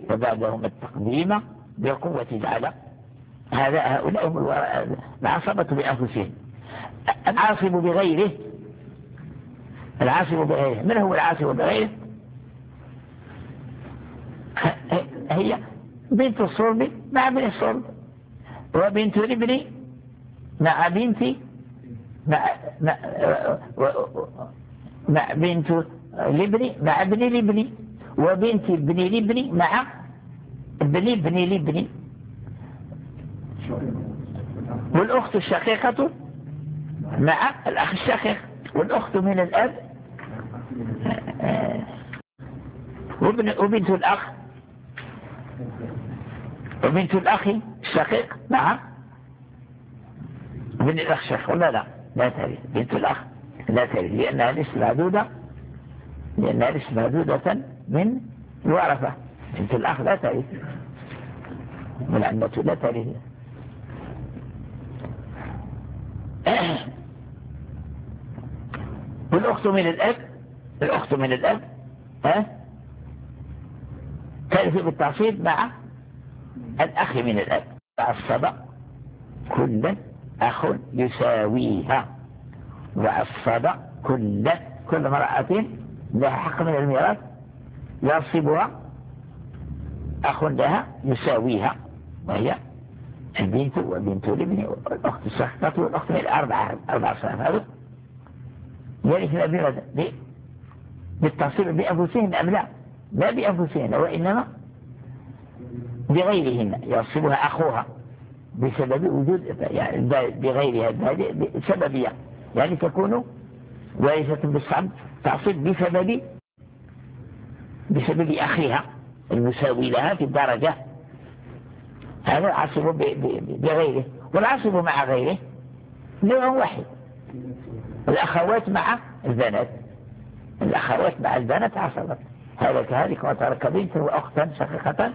وبعدهم التقديم بقوة جعل هؤلاء هم العصبة بأنفسهم. العاصب بغيره، العاصب بغيره، من هو العاصب بغيره؟ هي بنت الصلب مع ابن الصلب، وبنت الابن مع بنت مع بنت الابن مع ابن الابن، وبنت ابن الابن مع ابن الابن، والأخت الشقيقة مع الأخ الشقيق، والأخت من الأب وبنت الأخ، وبنت الأخ الشقيق مع ابن الأخ الشقيق. ولا لا ترث بنت الأخ، لا ترث لأنها ليست معدودة، لأنها ليست معدودة من الورثة. بنت الأخ لا ترث، والعمة لا ترث. والأخت من الأب، الأخت من الأب ترث بالتعصيب مع الأخ من الأب. عصب كل أخ يساويها، وعصب كل امرأة لها حق من الميراث يعصبها أخ لها يساويها، وهي البنت وبنت الابن والأخت الشقيقة والأخت من أربع صنف. هذا يرثن بماذا؟ بالتعصيب بأنفسهن أم لا؟ لا بأنفسهن، وإنما بغيرهن يعصبها أخوها بسبب وجود، يعني بغيرها هذه سببية، يعني تكون وارثة بالصعب تعصب بسبب أخيها المساوي لها في الدرجة. هذا عصب بغيره، والعصب مع غيره نوع واحد. الأخوات مع البنات، الأخوات مع البنات عصبت، هذا كذلك. وترك بنت وأختا شقيقة،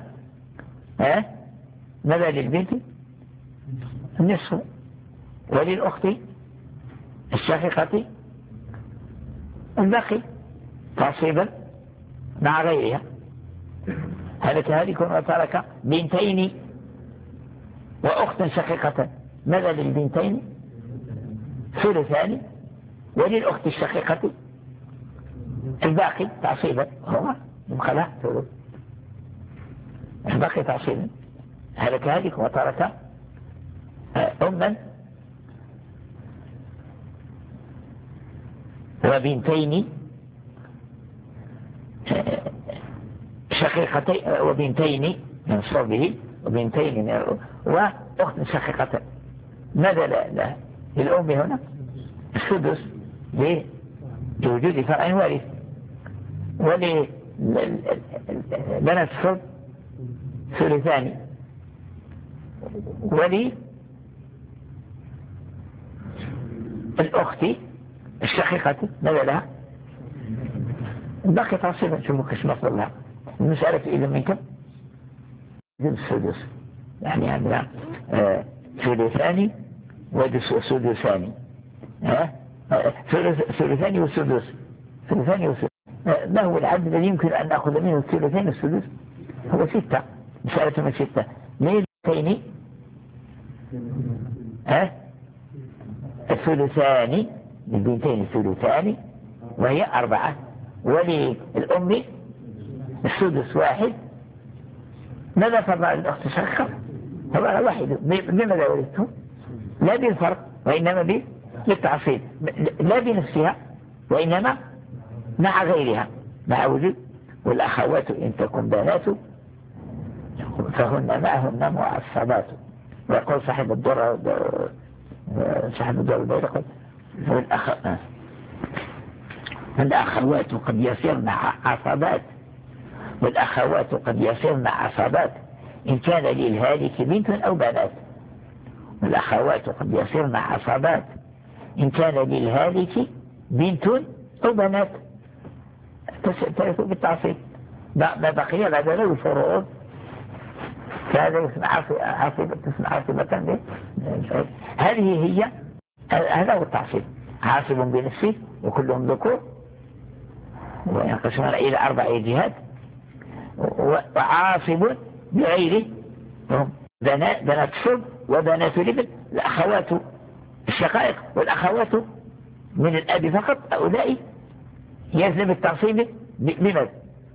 ماذا للبنت؟ النصف، وللأخت الشقيقة الباقي تعصيبا مع غيرها. هذا كذلك. وترك بنتين وأختا شقيقة، ماذا للبنتين؟ ثلثان، وللأخت الشقيقة الباقي تعصيبا، هو يبقى له ثلث الباقي تعصيبا. هذا كذلك. وترك أما وبنتين شقيقتين، وبنتين من صلبه، وبنتين من وأخت شقيقة، ماذا لا للأم هنا؟ السدس لوجود فرع وارث، ولبنات الصلب ثلثان، وللأخت الشقيقة ماذا لها؟ باقي تعصيبا. شوفوا كيف نصل لها المسألة إذا منكم السدس، يعني عندنا ثلثان وسدسان، ثلثان وسدس، ثلثان وسدس. ما هو العدد الذي يمكن أن نأخذ منه الثلثين والسدس؟ هو 6. مسألة من 6. من الاثنين الثلثان، للبنتين الثلثان وهي 4، وللأم السدس 1. ماذا فرع الأخت الشقيقة؟ فرع واحد. بماذا ورثته؟ لا بالفرق وإنما بالتعصيب، لا بنفسها وإنما مع غيرها، مع وجود. والأخوات إن تكن بنات فهن معهن معصبات. ويقول صاحب الدر البيضاء والأخوات قد يصيرن عصبات، والأخوات قد يصيرن عصبات إن كان للهالك بنت أو بنات. والأخوات قد يصيرن عصبات إن كان للهالك بنت أو بنات، ترث بالتعصيب. ما بقي بعد ذلك الفروض، فهذا يسمى عاصبة. هذه هي، هذا هو التعصيب. عاصب بنفسه وكلهم ذكور، وينقسمون إلى 4 جهات. وعاصب بغيره هم بنات صلب وبنات الابن، الأخوات الشقائق والأخوات من الأب فقط، هؤلاء يلزم التعصيب بماذا؟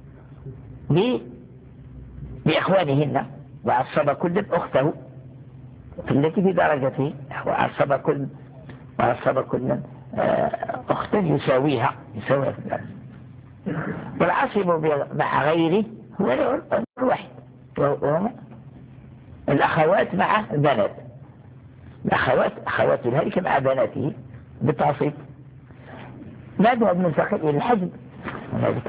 بإخوانهن، وعصب كل أخته التي في درجته، وعصب كل أخت يساويها في الأرض. والعصب مع غيره هو الواحد، وهو الأخوات مع البنات، أخوات الهالك مع بناته بالتعصيب. ماذا ننتقل إلى الحجب؟ هناك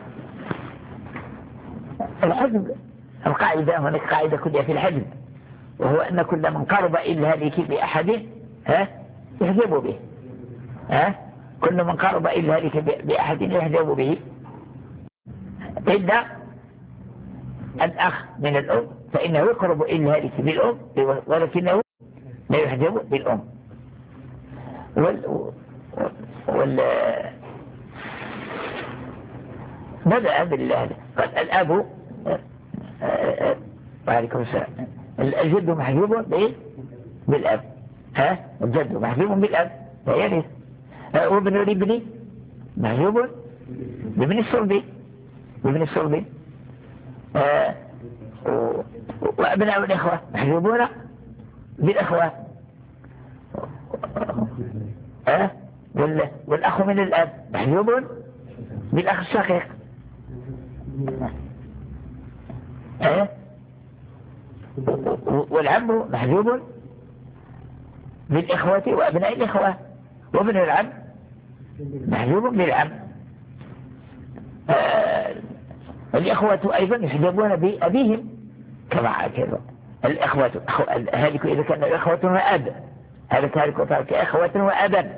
الحجب القاعدة، هناك قاعدة كلها في الحجب، وهو أن كل من قرب إلى الهالك بأحده يحجب به، كل من قرب إلى الهالك بأحد يحجب به إلا الأخ من الأم، فإنه يقرب إلى الهالك بالأم ولكنه لا يحجب بالأم. بدأ بالله قال الأب وعليكم السلام، الجد محجوب بالأب، الجد محجوب بالأب لا يرث، وابن الابن محجوب بابن الصلب، وأبناء الإخوة محجوبون بالأخوة، والأخ من الأب محجوب بالأخ الشقيق، والعم محجوب بالإخوة وأبناء الإخوة، وابن العم محجوب بالعم. الإخوة أيضا يحجبون بأبيهم كما كذا الإخوة، هذه إذا كان إخوة وأب، هذا كذلك وترك إخوة وأبا،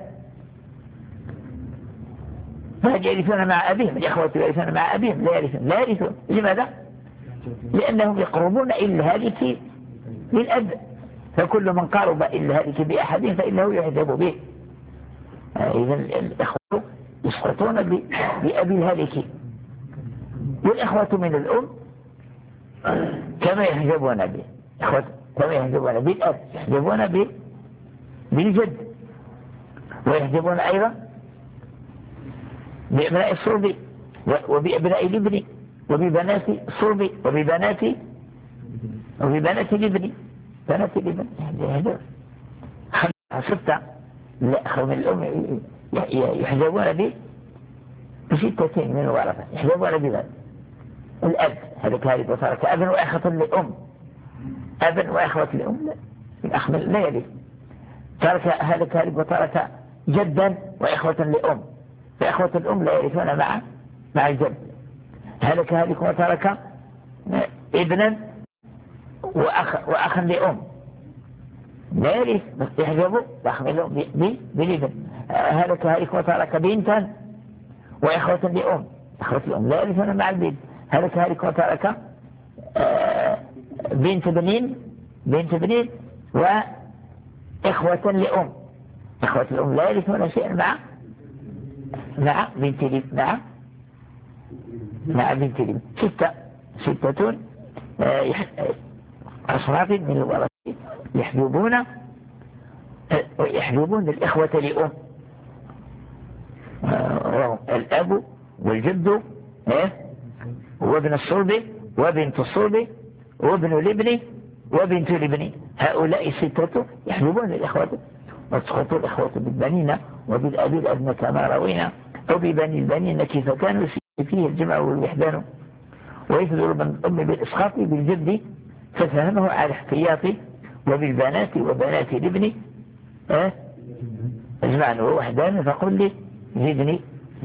فهل يرثون مع أبيهم؟ الإخوة يرثون مع أبيهم؟ لا يرثون. لماذا؟ لأنهم يقربون إلى الهالك بالأب، فكل من قارب إلى الهالك بأحدهم فإنه يحجب به. إذن الإخوة يسقطون بأبي الهالك، والإخوة من الأم كما يحجبون به، كما يحجبون بالأب يحجبون بالجد، ويحجبون أيضا بأبناء الصلب وبأبناء الابن وببنات الصلب وببنات الابن، بنات الابن ستة. الأخوة من الأم يحجبون بستة من الورثة، يحجبون بذلك الأب، هذا كارثة وصار كأب وأخوة لأم، أب وأخوة لأم الأخ لا يلي، ترك هذا كارثة وترك جدا وإخوة لأم، فإخوة الأم لا يرثون مع الجد. هذا كارثة وترك ابنا وأخا لأم لا يرث، بس يحجبوا وأخ لأم بالابن. هذا كارثة وترك بنتا وإخوة لأم، إخوة الأم لا يرثون مع البنت. هذا كذلك وترك بنت بنين وإخوة لأم، إخوة الأم لا يرثون شيئا مع بنت الابن. ستة أصناف من الورثة يحجبون الإخوة لأم، الأب والجد وابن الصلب وبنت الصلب وابن الابن وبنت الابن، هؤلاء الستة يحجبون الإخوة، وتسقط الإخوة بالبنين وبالأب الأدنى كما روينا، أو ببني البنين كيف كانوا فيه الجمع والوحدان، ويفضل من الأم بالإسقاط بالجد ففهمه على احتياطه، وبالبنات وبنات الابن اجمعنا ووحدان فقل لي زدني.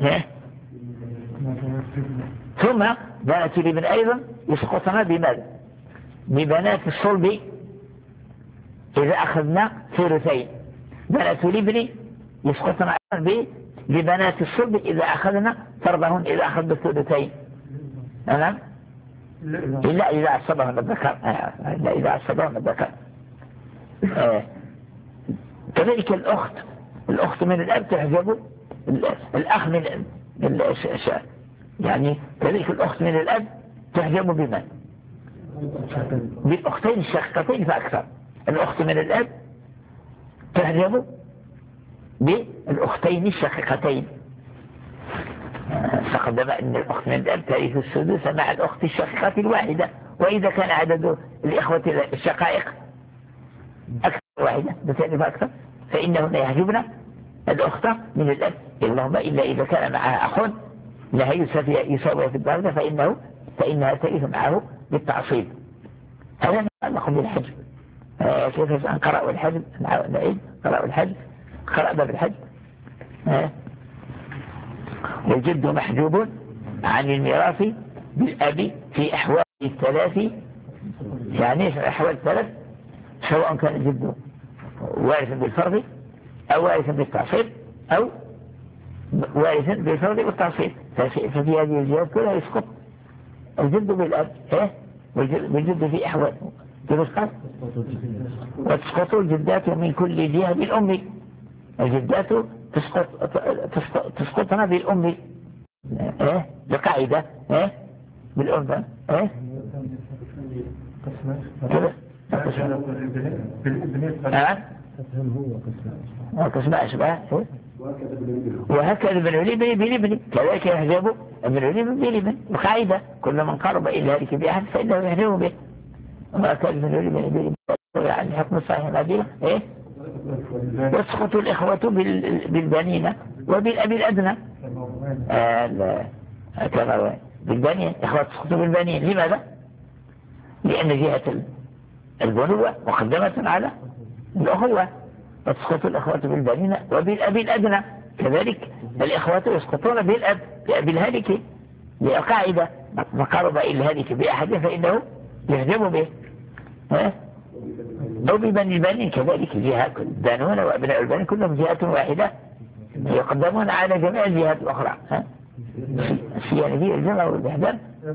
ثم بنات الابن أيضا يسقطنا بماذا؟ ببنات الصلب إذا أخذنا ثلثين، بنات الابن يسقطنا أيضا ببنات الصلب إذا أخذنا فرضهن، إذا أخذنا الثلثين. نعم، إلا إذا عصبهن الذكر، إلا إذا عصبهن الذكر. كذلك الأخت من الأب تحجب الأخ من يعني كذلك الأخت من الأب تحجب بمن؟ بالأختين الشقيقتين فأكثر. الأخت من الأب تحجب بالأختين الشقيقتين. تقدم أن الأخت من الأب ترث السدس مع الأخت الشقيقة الواحدة، وإذا كان عدد الإخوة الشقائق أكثر واحدة بثالث أكثر فإنهن يحجبن الأخت من الأب، اللهم إلا إذا كان معها أخ لها يساوي في الدرجة فإنها ترث معه بالتعصيب. هذا نتعلق بالحجب. كيف قرأوا الحجب؟ نعيد قرأوا الحجب، قرأ باب الحجب. والجد محجوب عن الميراث بالأب في أحوال الثلاث، يعني في أحوال الثلاث سواء كان الجد وارثا بالفرض أو وارثا بالتعصيب أو وارثا بالفرض والتعصيب، ففي هذه الجهات كلها يسقط الجد بالأب. والجد في أحوال تسقط وتسقط الجدات من كل جهة بالأم. الجدات تسقطنا بالأم بقاعدة بالأم كده قسم أشباه. وهكذا ابن الابن بالابن كذلك يحجب ابن الابن بالابن بقاعدة كل من قرب إلى ذلك بأحد فإنه يحجب به. وهكذا ابن الابن بالابن يعني حكم الصحيح العديلة وتسقط الإخوة بالبنين وبالأب الأدنى. كما بالبنين إخوة تسقط بالبنين. لماذا؟ لأن جهة البنوة مقدمة على الأخوة، وتسقط الإخوة بالبنين وبالأب الأدنى. كذلك الإخوة يسقطون بالأب الهالك للقاعدة فقرب إلى الهالك بأحد فإنه يحجب به. أو ببني البنين كذلك جهة البنون وأبناء البنين كلهم جهة واحدة يقدمون على جميع الجهات الأخرى. يعني هي الجمع والإحدام.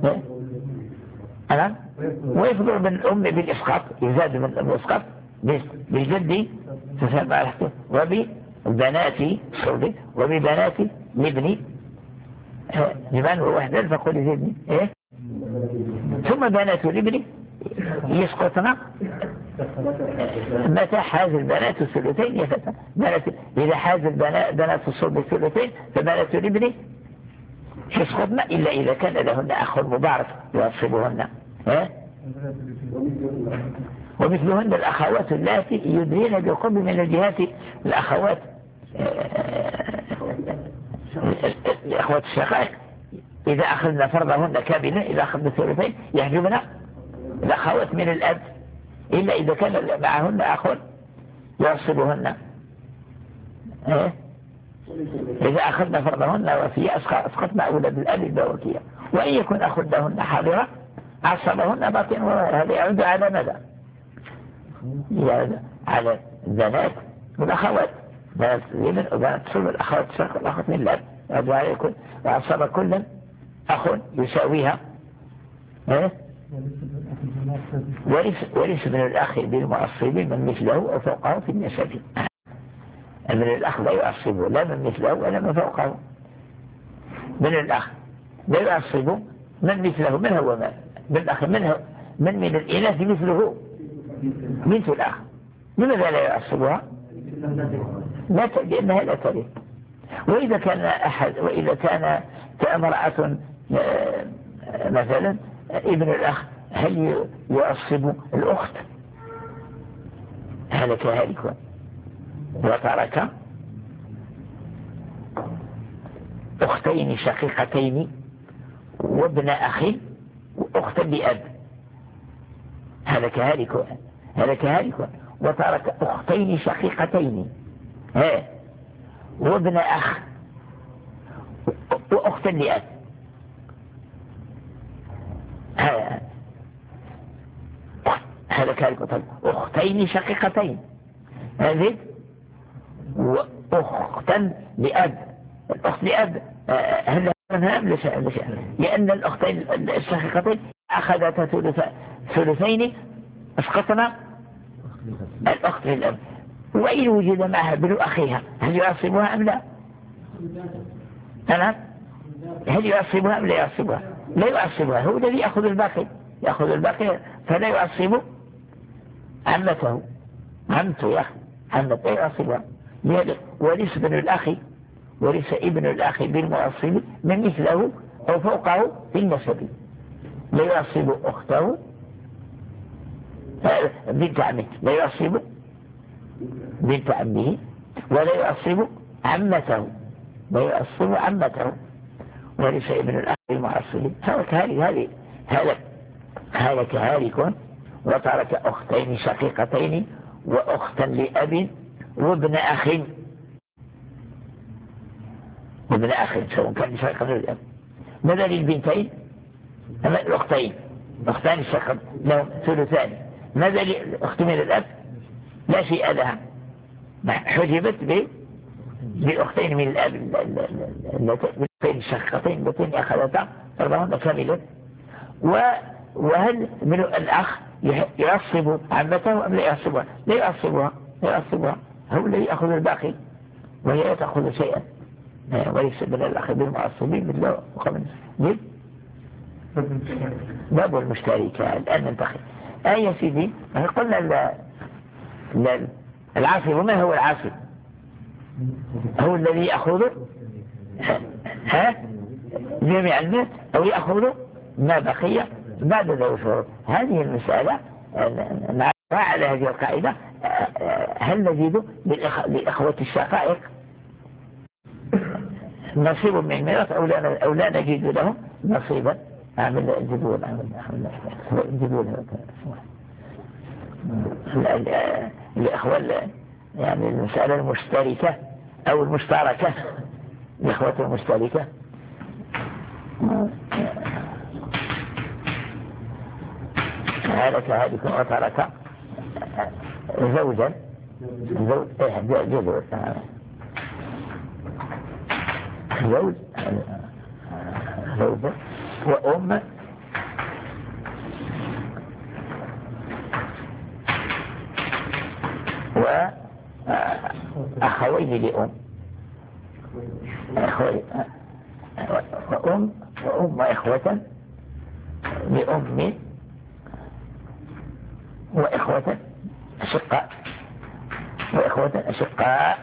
ويفضل من الأم بالإسقاط، يزاد من الأم بالإسقاط بالجد تسمى الحكم وبالبنات الصلب وببنات الابن لمن هو وحدا فقل زدني ثم بنات الابن يسقطنا متى حاز البنات الثلثين يا فتى. إذا حاز بنات الصلب الثلثين فبنات الابن يسقطن إلا إذا كان لهن أخ مضاعف يعصبهن. ومثلهن الأخوات اللاتي يدرين بالقرب من الجهات الأخوات الأخوات الشقائق إذا أخذنا فرضهن كاملا إذا أخذنا الثلثين يحجبنا الأخوات من الأب إلا إذا كان معهن أخ يعصبهن. إذا أخذنا فرضهن وفي أسقطنا أولاد الأب الباوكية. وإن يكن أخذ لهن حاضرة عصبهن باطن. وهذا يعود على ماذا؟ على البنات والأخوات بنات الابن وبنات الصلب الأخوات الشقائق الأخوات من الأب يعود على يكون وعصب كل أخ يساويها. وليس من الأخ بالمعصب من مثله أو فوقه في النسب. من الأخ لا يعصبه لا من مثله ولا من فوقه. من الأخ لا يعصبه من مثله من هو من الأخ من الإناث مثله مثل الأخ. لماذا لا يعصبها؟ لأنها لا ترث. وإذا كان امرأة مثلا ابن الأخ هل يعصب الأخت؟ هلك هالك وترك أختين شقيقتين وابن أخ وأخت بأب. هلك هالك وترك أختين شقيقتين وابن أخ وأخت لأب. هلك هالك أختين شقيقتين هذه وأختا لأب. الأخت لأب هل لأن الأختين الشقيقتين أخذت ثلثين أسقطنا الأخت للأب. وإن وجد معها ابن أخيها هل يعصبها أم لا؟ هل يعصبها أم لا يعصبها؟ لا يعصبها، هو الذي يأخذ الباقي فلا يعصب عمته. عمته يا أخي، عمته لا يعصبها. ورث ابن الأخ بالمعصب من مثله أو فوقه في النسب. لا يعصب أخته بنت عمه، لا يعصب بنت عمه، ولا يعصب عمته، لا يعصب عمته. ورث ابن الأخ بالمعصب هلك هالك وترك أختين شقيقتين وأختا لأب وابن أخ سواء كان شقيقة الأب. ماذا للبنتين؟ الأختين، أختان الشقيقة لهم ثلثان. ماذا للأخت من الأب؟ لا شيء لها، حجبت بأختين من الأب، الاختين الشقيقتين اللتين أخذتا فرضهن كاملة. وهل من الأخ يعصب عمته أم لا يعصبها؟ لا يعصبها، هو الذي يأخذ الباقي وهي لا تأخذ شيئا. وليس من الأخ بالمعصبين مثل وخمس باب المشتركة. الآن ننتقل يا سيدي. قلنا العاصب، وما هو العاصب؟ هو الذي يأخذ جميع المال أو يأخذ ما بقي بعد ذوي شروط. هذه المسألة نعرفها على هذه القاعدة. هل نجد لإخوة الشقائق نصيب من الميراث أو لا نجد لهم نصيبا؟ أعمل الجدول الإخوة يعني المسألة المشتركة أو المشتركة، الإخوة المشتركة. هلك هالك وترك زوجا زوجا وأم وأخوين لأم، وأم وإخوة لأم وإخوة أشقاء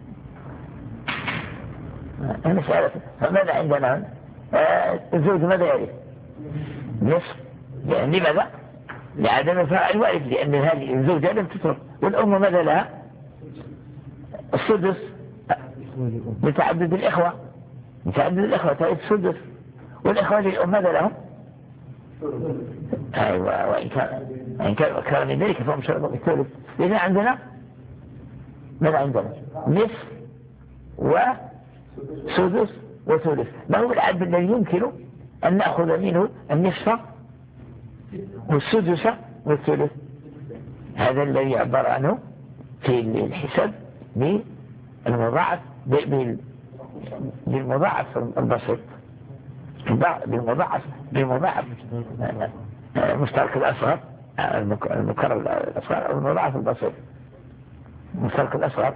المسألة. فماذا عندنا؟ الزوج ماذا يرث؟ نصف. لماذا؟ لعدم فاعل الوارث، لأن هذه الزوجة لم تترك. والأم ماذا لها؟ السدس لتعدد الإخوة ترث السدس. والإخوة للأم ماذا لهم؟ أيوة، وإن كان من ذلك فهم شرطوا بالثلث. لذا عندنا ماذا عندنا؟ نصف وسدس وثلث. ما هو العدد الذي يمكن أن نأخذ منه النصف والسدس والثلث؟ هذا الذي يعبر عنه في الحساب بالمضاعف البسيط، بالمضاعف مشترك الأصغر، المكرر الأصغر، أو المضاعف البسيط مشترك الأصغر.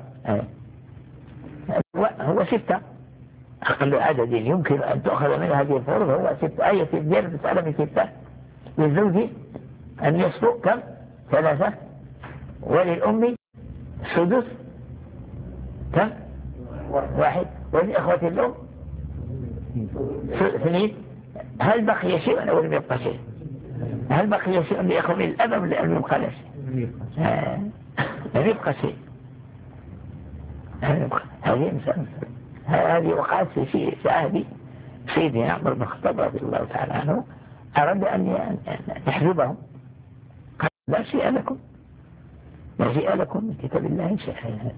هو 6. أقل عدد يمكن أن تأخذ من هذه الفروض هو 6. آية الدين مسألة من 6. للزوج أن يسبق كم؟ 3. وللأم سدس كم؟ 1. وللإخوة الأم 2. هل بقي شيء أو لم يبقى شيء؟ هل بقي شيء لإخوة الأب أم لم يبقى شيء؟ لم يبقى شيء. هذه مسألة، هذه وقعت في عهد سيدنا عمر بن الخطاب رضي الله تعالى عنه. أراد أن يحجبهم، قال لا شيء لكم من كتاب الله شيء،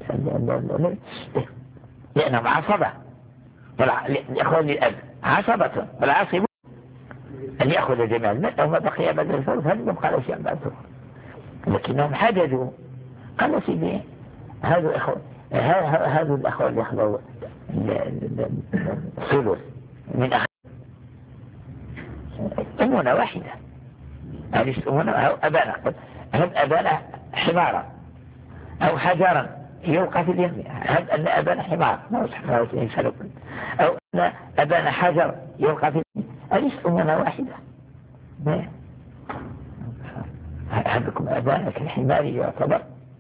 لأنهم عصبة، الإخوان الأب عصبة، والعاصب أن يأخذ جميع المال أو ما بقي بعد الفرض. هل يبقى له شيء بعد الفرض؟ لكنهم حددوا، قال سيدي هذا الأخوة اللي يأخذوا الثلث من أخذ أمنا واحدة. هل أمنا أبانا، هل أبانا حمارا أو حجرا يلقى في اليم؟ هل أن أبانا حمار أو أن أبانا حجر يلقى في اليم؟ أليس أمنا واحدة؟ أحدكم أبانا كالحمار يعتبر،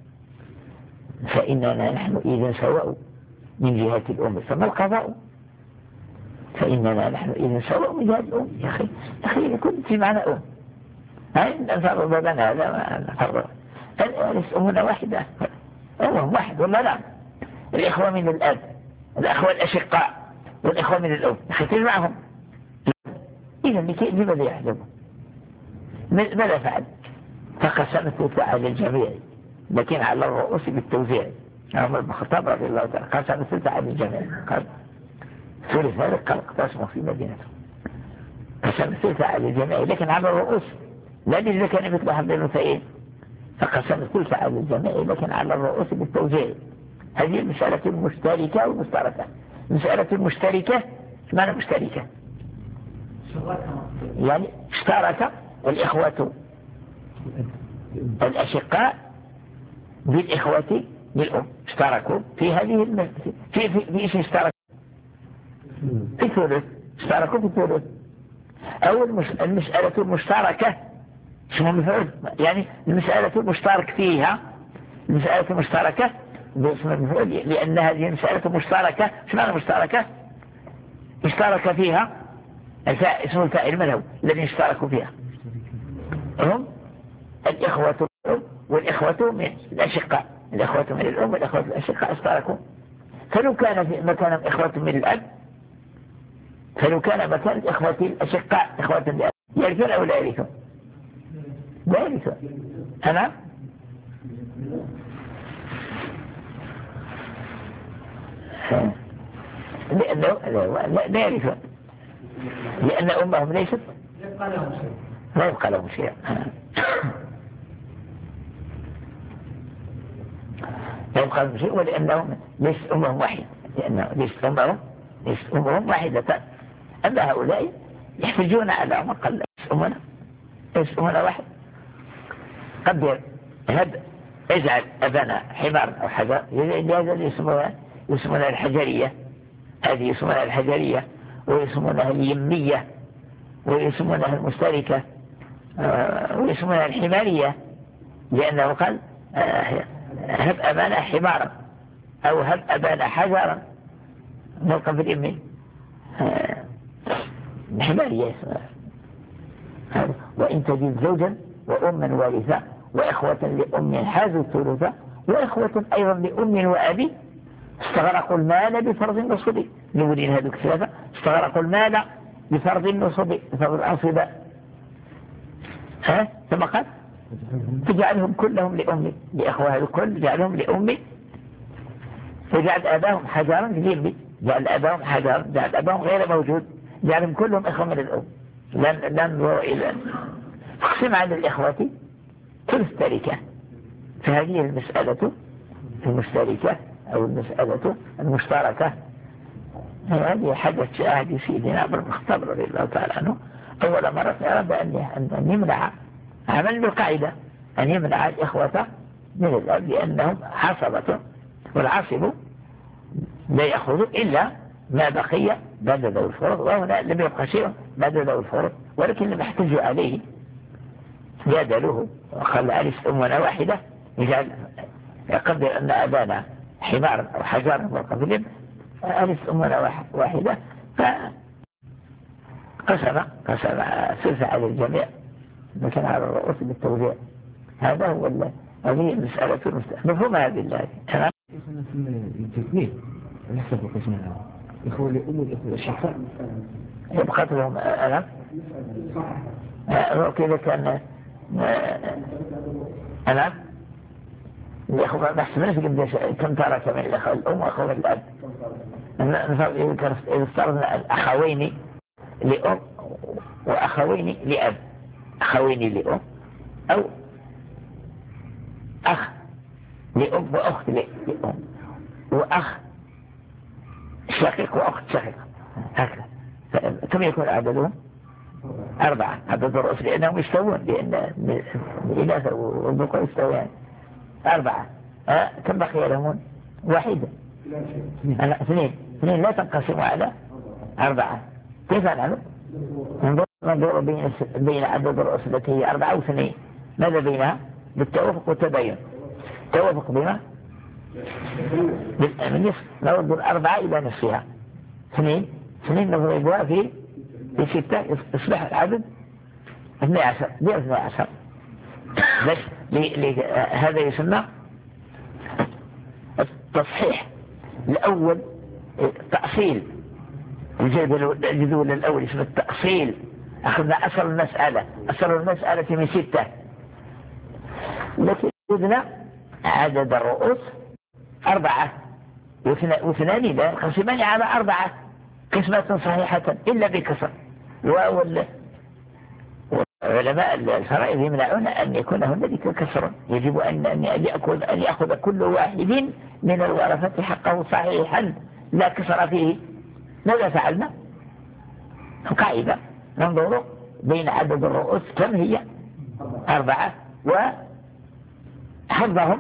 فإننا نحن إذا سواء من جهة الأم، فما القضاء؟ فإننا نحن إذا سواء من جهة الأم. يا أخي كنت في معنى أم، هاي نفرض لنا هذا ما نفرض. أليس أمنا واحدة؟ أمهم واحد ولا لا؟ الإخوة من الأب، الأخوة الأشقاء والإخوة من الأم، أخي تجمعهم. إذا لماذا يحجبون؟ ماذا فعل؟ فقسمت على الجميع لكن على الرؤوس بالتوزيع. عمر بن الخطاب رضي الله تعالى قسمت على الجميع، قال ثلث هذا قال اقتسموا في مدينته، قسمت على الجميع لكن على الرؤوس، لا إذا كان مثل حمد النثيين، فقسمت على الجميع لكن على الرؤوس بالتوزيع. هذه المسألة المشتركة والمشتركة. المسألة المشتركة معنى مشتركة يعني اشترك الإخوة الأشقاء بالإخوة بالأم، اشتركوا في هذه في إيش اشترك؟ في الثلث، اشتركوا في الثلث. أو المسألة المشتركة شنو المفعول؟ يعني المسألة المشترك فيها، المسألة المشتركة باسم المفعول، لأن هذه المسألة مشتركة. شو معنى مشتركة؟ اشترك فيها اسم الفاعل من هو الذين اشتركوا فيها؟ هم الإخوة الأم والإخوة من الأشقاء، الإخوة من الأم والإخوة من الأشقاء اشتركوا. فلو كان في مكان إخوة من الأب، فلو كان مكان إخوة الأشقاء إخوة من الأب، يرثون أو لا يرثون؟ لا يرثون. أنا لأنه لا يرثون، لأن أمهم ليست لا يبقى لهم شيء. لا يبقى لهم شيء، ولأنهم ليست أمهم واحدة، لأنه ليست أمهم واحدة. أما هؤلاء يحتجون على ما قال ليست أمنا واحد. قدر اجعل أبانا حمار أو حجر، هذا يسمونها الحجرية، هذه يسمونها الحجرية، ويسمونها اليمية، ويسمونها المشتركة، ويسمونها الحمارية، لأنه قال هب أبانا حمارا أو هب أبانا حجرا، نلقى في اليمين الحمارية. وإن تجد زوجا وأما وارثا وإخوة لأم حازوا الثلث وإخوة أيضا لأم وأبي استغرقوا المال بفرض النصب. نقولين هذوك الثلاثة استغرقوا المال بفرض النصب، بفرض الأنصب. ثم قال تجعلهم كلهم لأمي، لأخوها الكل جعلهم لأمي، وجعل أباهم حجارا لأمي، جعل أباهم حجارا، جعل أباهم غير موجود، جعلهم كلهم إخوة من الأم. لن إذا اقسم على الإخوة ثلث تركة. فهذه المسألة المشتركة أو المسألة المشتركة هذه حدث عهد سيدنا عمر بن الخطاب رضي الله تعالى عنه. أول مرة أراد أن يمنع، عمل بالقاعدة أن يمنع الإخوة من الأب لأنهم عصبة، والعاصب لا يأخذ إلا ما بقي بعد ذوي الفروض، وهنا لم يبقى شيء بعد ذوي الفروض، ولكن لم يحتجوا عليه جادلوه وقال أليس أمنا واحدة، يقدر أن أبانا حمارا أو حجارا والقبل أليس أمنا واحدة، فقسم ثلث على الجميع لكن على الرؤوس بالتوزيع. هذا هو هذه المسألة مفهوم هذه الله. إخونا في التثنية نحسب قسمها إخوة لأم الإخوة الشقاء يبقى لهم ألم كذا كان ألم الإخوة بحث منه كم ترك من الأخوة الأم وأخوة الأب. إذا افترضنا الأخوين لأم وأخوين لأب، أخوين لأم أو أخ لأم وأخت لأم وأخ شقيق وأخت شقيق، هكذا كم يكون عددهم؟ 4 عدد الرؤوس لأنهم يستوون، لأن الإناث والذكور يستويان 4. كم بقي لهم؟ 1. 2 لا تنقسم على 4. كيف نعمل؟ ننظر بين عدد الرؤوس التي هي 4 و2. ماذا بينها؟ بالتوافق والتباين. توافق بما بالنصف، نرد 4 إلى نصفها. 2 نضربها في 6 يصبح العدد 12 ب12. بس هذا يسمى التصحيح الأول، تأصيل الجدول الأول اسمه التأصيل. أخذنا أصل المسألة من 6، التي وجدنا عدد الرؤوس 4 و2 لا ينقسمان على 4 قسمة صحيحة إلا بكسر. وعلماء الفرائض يمنعون أن يكون هنالك كسر، يجب أن يأخذ كل واحد من الورثة حقه صحيحا لا كسر فيه. ماذا فعلنا؟ القاعدة ننظر بين عدد الرؤوس كم هي 4 وحظهم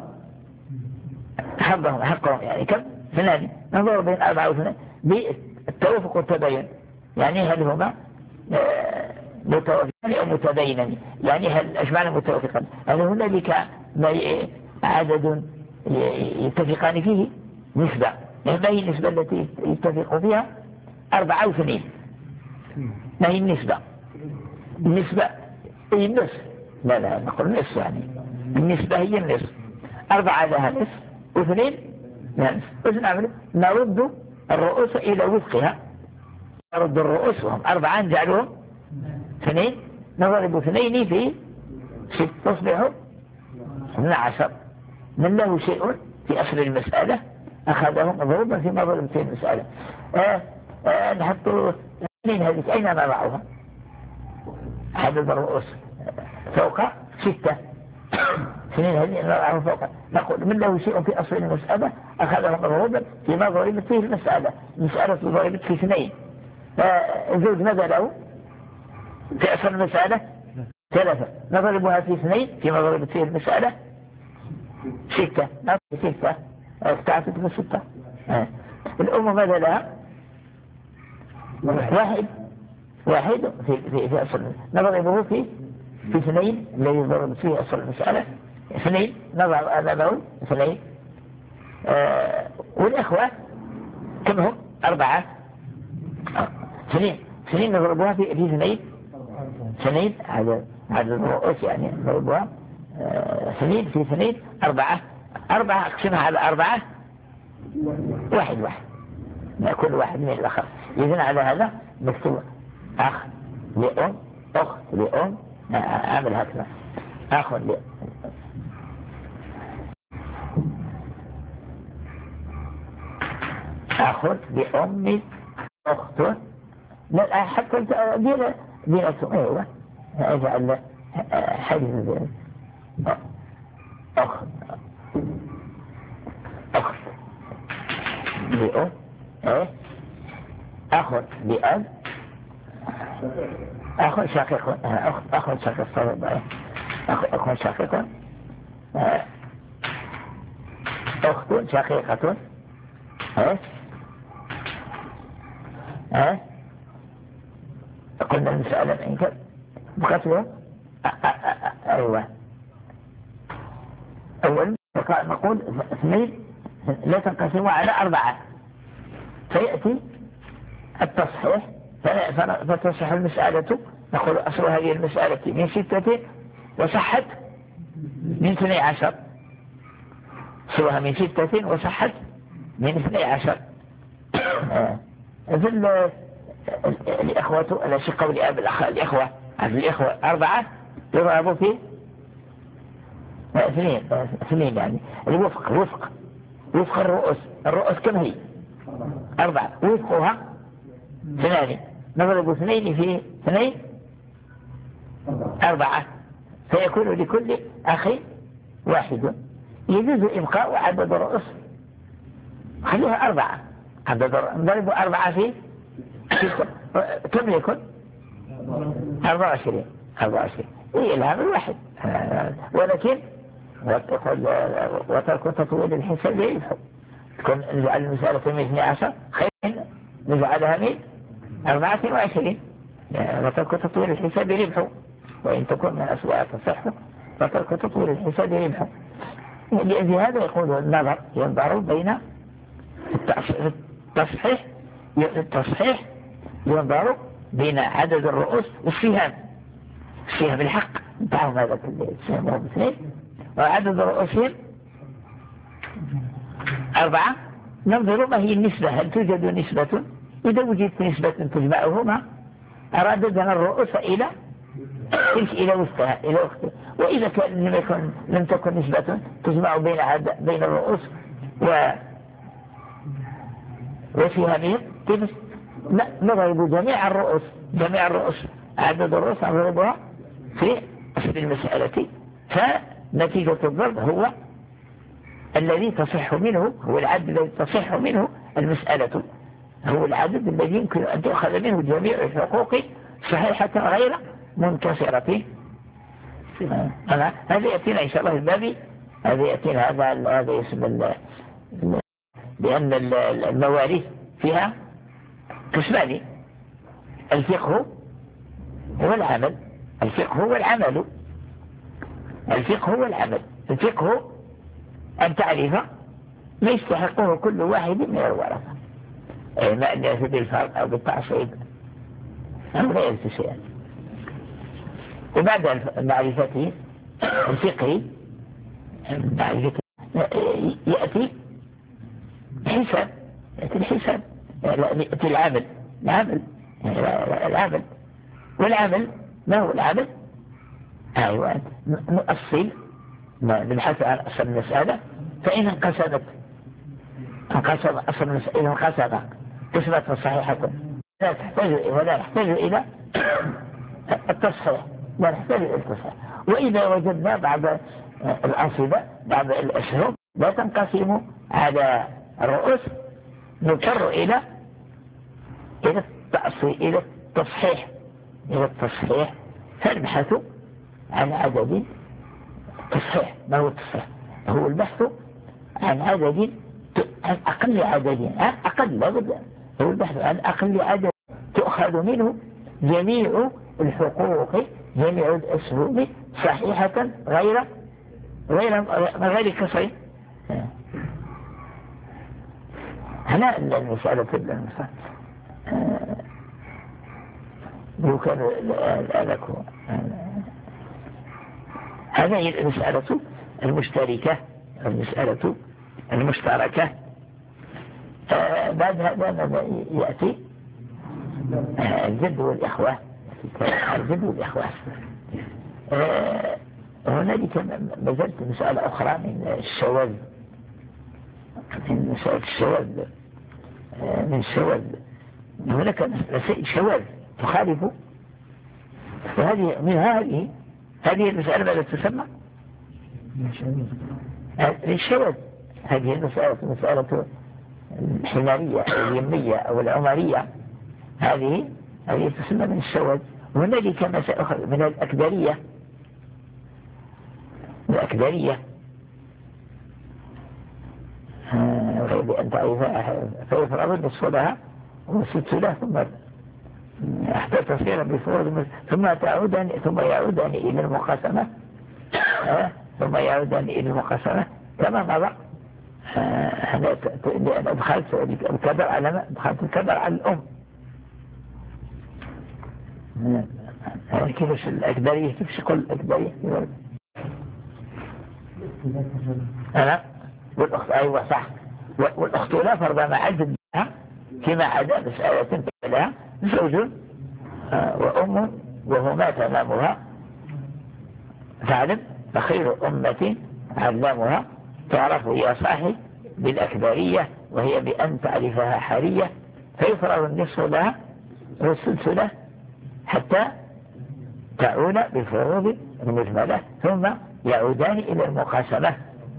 حقهم يعني كم 2. ننظر بين 4 و2 بالتوافق والتباين، يعني هل هما متوافقان أو متباينان؟ يعني هل أجمعنا متوافقان؟ هل هنالك عدد يتفقان فيه؟ نسبة. ما هي النسبة التي يتفق فيها؟ 4 و2. ما هي النسبة؟ النسبة هي النصف. لا نقول نصف، يعني النسبة هي النصف. 4 لها نصف و2 لها نصف. وش نعمل؟ نرد الرؤوس إلى وفقها. نرد الرؤوس وهم 4 نجعلهم 2، نضرب 2 في 6 تصبح 12. من له شيء في أصل المسألة أخذه مضروبا في مضرب في المسألة. نحط 2 هذه أين نضعها؟ عدد الرؤوس فوق 6. 2 هذه نضعها فوق. نقول من له شيء في أصل المسألة أخذه مضروبا في مضرب في المسألة. مسألة ضربت في 2. الزوج ماذا له في أصل المسألة؟ 3. نضربها في 2 في مضرب في المسألة 6. نضرب 6 تعطيك ب6. الأم ماذا لها؟ 1 في أصل. نضربه في 2 الذي ضرب فيه أصل المسألة 2. نضع أمامه 2. والإخوة كم هم؟ 4. 2 نضربها في 2. 2 عدد الرؤوس يعني نضربها 2 في 2 4. 4 أقسمها على 4 1 كل واحد من الآخر. إذن على هذا نكتب أخ لأم أخت لأم. أعمل هكذا أخ لأم أخ لأم أخت. لا حتى دينة أيوة أجعل حديث أخت لأم أخ لأب أخ شقيق أخ شقيق صغير أخ شقيق أخت شقيقة قلنا المسألة إنك بقتله أيوة. أول نقول 2 لا تنقسم على 4. فيأتي التصحيح فتصح المسألة. نقول أصل هذه المسألة من 6 وصحت من 12. سواها من 6 وصحت من 12. الإخوة الأشقة والأب الإخوة 4 يضربوا في 2 يعني وفق الرؤوس كم هي 4 وفقها 2. نضرب 2 في 2 4 فيكون لكل أخي 1. يجوز إبقاء عدد الرؤوس خليها 4. نضرب 4 في 6 كم يكون 24. إيه الهام 1. ولكن وترك تطويل الحساب يفهم. تكون نجعل المسألة من 12 خير نجعلها من 24. وترك تطوير الحساب ربح، وإن تكون من أسواء تصح فترك تطوير الحساب ربح. لأجل هذا يقول النظر ينظر بين التصحيح ينظر بين عدد الرؤوس والسهام، السهام الحق بتاعهم هذا السهم وهم 2 وعدد رؤوسهم 4. ننظر ما هي النسبة، هل توجد نسبة؟ إذا وجدت نسبة تجمعهما أرددنا الرؤوس إلى وسطها إلى أختها، وإذا كان لم تكن نسبة تجمع بين الرؤوس وسهامهم لا نضرب جميع الرؤوس عدد الرؤوس نضربها في أصل المسألة، فنتيجة الضرب هو الذي تصح منه، هو العدد الذي تصح منه المسألة، هو العدد الذي يمكن أن تأخذ منه جميع الحقوق صحيحة غير منكسرة. هذا يأتينا إن شاء الله البابي، هذا يأتينا هذا يسمى لأن المواريث فيها قسمان: الفقه والعمل. الفقه أن تعرف ما يستحقه كل واحد من الورثة، ما أن يأتي بالفرق أو بالتعصيب أو لا يأتي شيئا. وبعد معرفته الفقه يأتي الحساب، يأتي العمل. والعمل ما هو العمل؟ أيوة نؤصل نبحث عن أصل المسألة، فإن انقسم أصل المسألة انقسم قسمة صحيحة ولا نحتاج إلى التصحيح، وإذا وجدنا بعض الأنصبة بعض الأسهم لا تنقسم على الرؤوس نضطر إلى التصحيح، فنبحث عن عدد تصحيح. ما هو التصحيح؟ هو البحث عن أقل عدد، هو البحث عن أقل عدد تؤخذ منه جميع الحقوق، جميع الأسهم صحيحة غير كسر. هنا المسألة لو كان لكم هذه المسألة المشتركة، المسألة المشتركة. بعد هذا يأتي الجد والإخوة. هنالك ما زلت مسألة أخرى من الشواذ، من مسألة الشواذ هناك مسائل شواذ تخالف، وهذه منها هذه المسألة ماذا تسمى؟ الشواذ. هذه مسألة الحمارية أو اليمية أو العمرية، هذه تسمى من الشواذ. وهنالك مسائل أخرى من الأكدرية، غير أن تعرفها فيفرض نصف لها وست له، ثم حتى تصير بفروض، ثم يعودان إلى المقاسمة، كما مضى. لأن أدخلت الكدر على الأم، كيفش الأكدرية، كيفش كل الأكدرية أنا والأخت. أيوة صح. والأخت لا فرض ما عدد لها فيما عدا مسألة لها زوج وأم وهما تمامها، فاعلم فخير أمة علمها، تعرف يا صاحي بالأكدرية، وهي بأن تعرفها حرية، فيفرض النصف لها والسدس له حتى تعود بالفروض المجملة، ثم يعودان إلى المقاسمة.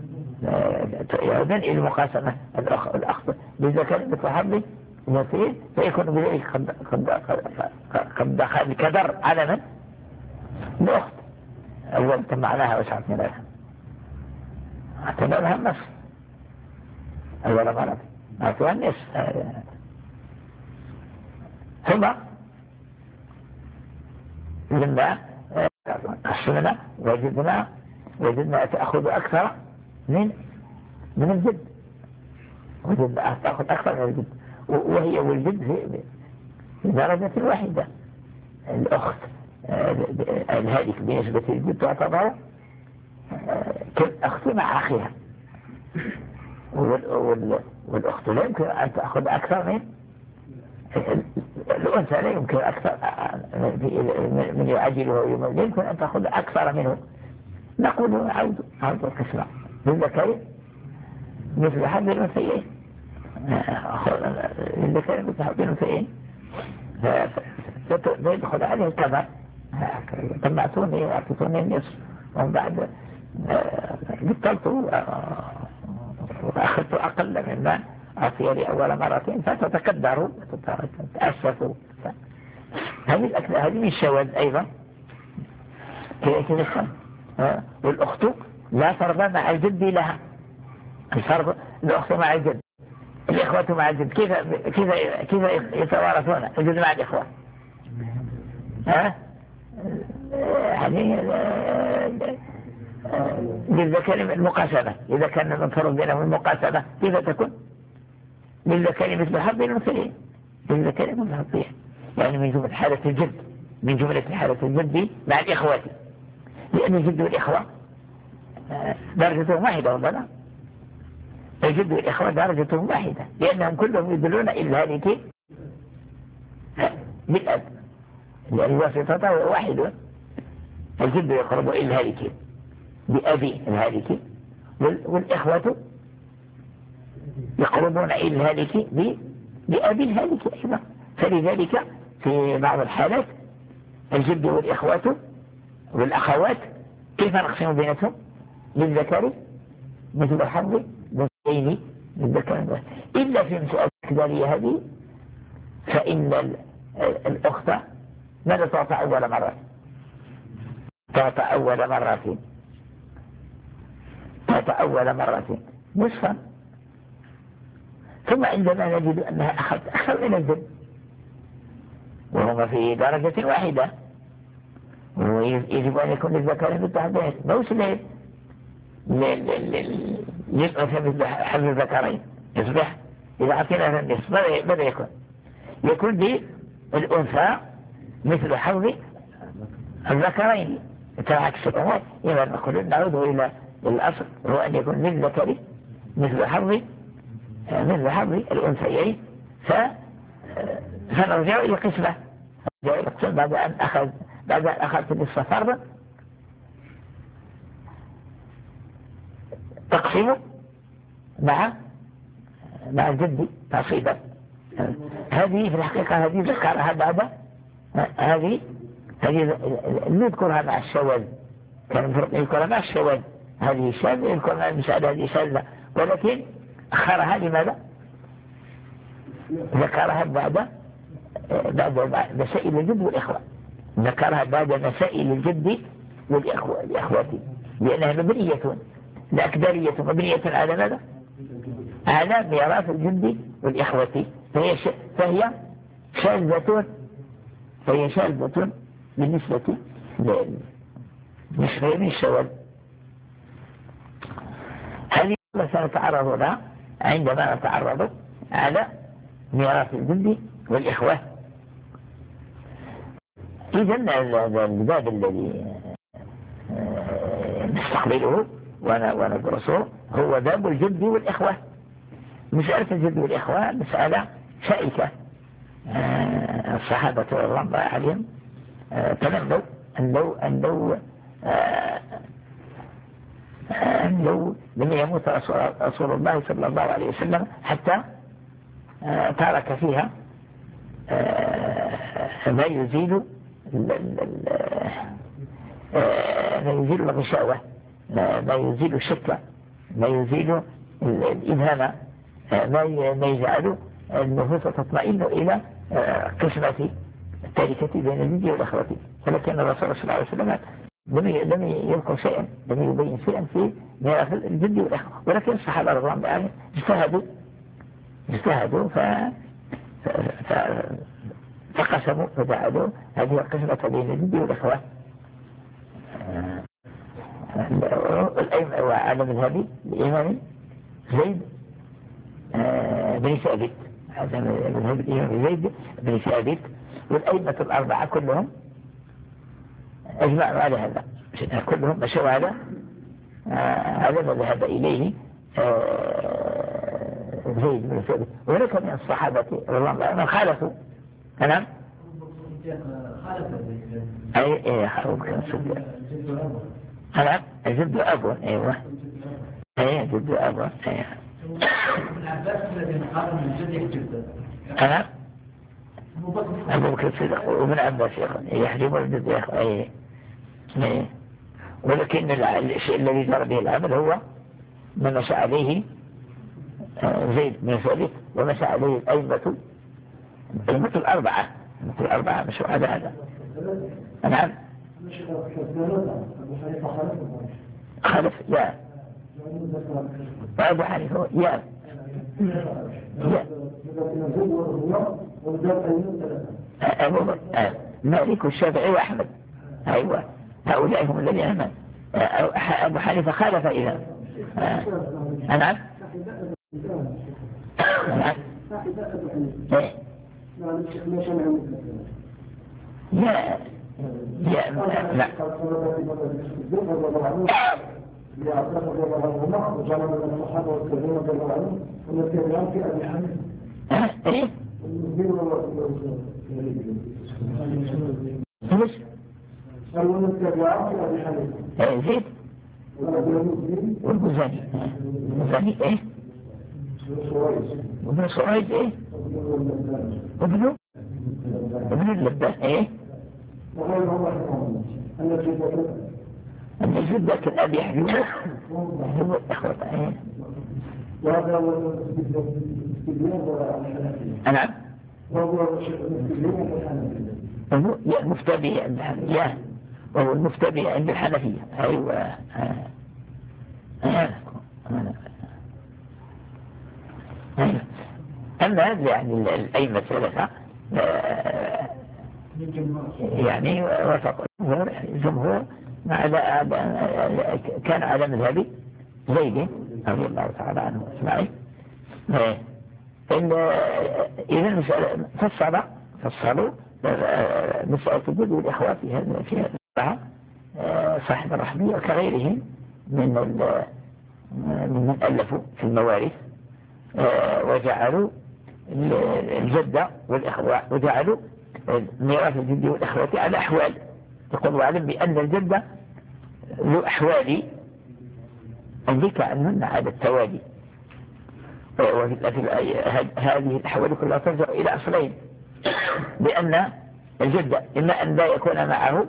الأخ بذكر مثل مثيل، فيكون بذلك قد دخل الكدر على من؟ الأخت. أول معناها وسعت من لها اعتبرها النصف، أول غلط أعطوها النصف. ثم لما قسمنا وجدنا تأخذ أكثر من الجد، وجدنا تأخذ أكثر من الجد، وهي والجد في درجة واحدة. الأخت هذه بالنسبة للجد تعتبر كالأخت مع أخيها، والأخت لا يمكن أن تأخذ أكثر من الأنثى، لا يمكن أكثر من يعجله، لا يمكن أن تأخذ أكثر منه. نقول عود القسمة للذكر مثل حظ الأنثيين، للذكر مثل حظ الأنثيين، فيدخل عليه كذا أعطيتوني النصف، ومن بعد بطلت وأخذت أقل مما أعطي لي أول مرتين، فتتكدروا تتأسفوا. هذه من الشواذ أيضا كذا. والأخت لا فرض مع الجد لها، الفرض الأخت مع الجد، الإخوة مع الجد، كيف يتوارثون الجد مع الإخوة؟ يعني للذكر المقاسمة، إذا كان المفروض بينهم المقاسمة كيف تكون؟ للذكر مثل حظ الأنثيين، للذكر مثل حظ الأنثيين، يعني من جملة حالة الجد، من جملة حالة الجد مع الإخوة، لأن الجد والإخوة درجتهم واحدة ولا لا؟ الجد والإخوة درجتهم واحدة، لأنهم كلهم يدلون إلى هذه بالأب، لأن الواسطة هو واحد. الجد يقرب إلى هذه بأبي الهالك، والإخوة يقربون إلى الهالك بأبي الهالك أيضا. فلذلك في بعض الحالات الجد والإخوة والأخوات كيف نقسم بينهم؟ للذكر مثل حظ الأنثيين، للذكر، إلا في مسألة الكدارية هذه، فإن الأخت ماذا تعطى أول مرة؟ تعطى أول مرة نصفا، ثم عندما نجد أنها أخذت أكثر من الجد وهما في درجة واحدة، ويجب أن يكون للذكر مثل حظ الأنثيين، موسم يصبح مثل حظ الذكرين، يصبح إذا أعطينا النصف ماذا يكون للأنثى مثل حظ الذكرين. تعكس الأمور، إذا نقول نعود إلى الأصل، هو أن يكون للذكر مثل حظ الأنثيين، فنرجع إلى قسمة بعد أن أخذت النصف فرضا تقسم مع الجد نصيبا. هذه في الحقيقة هذه ذكرها بعد هذه نذكرها مع الشواذ، كان يذكرها مع الشواذ، هذه شاذ يذكرها المسألة هذه شاذة، ولكن أخرها لماذا؟ ذكرها بعد مسائل الجد والإخوة، ذكرها بعد مسائل الجد والإخوة، لأنها مبنية الأكدارية مبنية على ماذا؟ على ميراث الجد والإخوة، فهي شاذة بالنسبة للنسبين الشواذ. هذه سنتعرض لها عندما نتعرض على ميراث الجد والإخوة. إذن الباب الذي نستقبله وندرسه هو باب الجد والإخوة. مسألة الجد والإخوة مسألة شائكة، الصحابة رضي الله عليهم تمنوا أن لو لم يموت رسول الله صلى الله عليه وسلم حتى ترك فيها ما يزيل الغشاوة، ما يزيل الشكة، ما يزيل الإبهام، ما يجعل النفوس تطمئن إلى قسمة التاركة بين الجد والأخوة. فلكن الرسول صلى الله عليه وسلم لم يذكر شيئا، لم يبين شيئا في ميراث الجد والأخوة، ولكن الصحابة رضي الله عنهم اجتهدوا فقسموا فجعلوا هذه القسمة بين الجد والإخوة. وعلى مذهبي الإمام زيد بن ثابت، هذا مذهب الإمام زيد بن ثابت، والأئمة الأربعة كلهم أجمعوا على هذا، كلهم مشوا على ما ذهب إليه زيد بن ثابت. وهناك من الصحابة رضي الله عنهم خالفوا. نعم أي نعم جد أبو، أيوة أي جد أبو، أيوة أنا أبو بكر الصديق وابن عباس يحجب الجد يا أخي. ولكن الشيء الذي جرى به العمل هو ما مشى عليه زيد بن ثابت ومشى عليه الأئمة الأربعة مشوا على هذا. نعم خلف لا وأبو حنيفة يا مالك والشافعي وأحمد، أيوة هؤلاء هم الذين من أبو حنيفة خالف إذا. نعم لا لا ايه زيد والمزاني ايه وابن سعيد ايه ابن اللبان ايه أن الجدة كالأبي يحجبه هو الإخوة ايه. نعم وهو المفتبه عند الحنفية، وهو المفتبه عند الحنفية. أيوة أما هذا يعني الأئمة الثلاثة يعني وفق الجمهور كان على مذهب زيد رضي الله تعالى عنه أجمعين. إذا فصلوا مسألة الجد والإخوة في هذا صاحب الرحمية كغيرهم من ألفوا في الموارث، وجعلوا الجدة والإخوة وجعلوا ميراث الجد والإخوة على أحوال. يقول واعلم بأن الجدة ذو أحوال أنذك عنهن على التوالي، هذه الأحوال كلها ترجع إلى أصلين، بأن الجدة إما أن لا يكون معه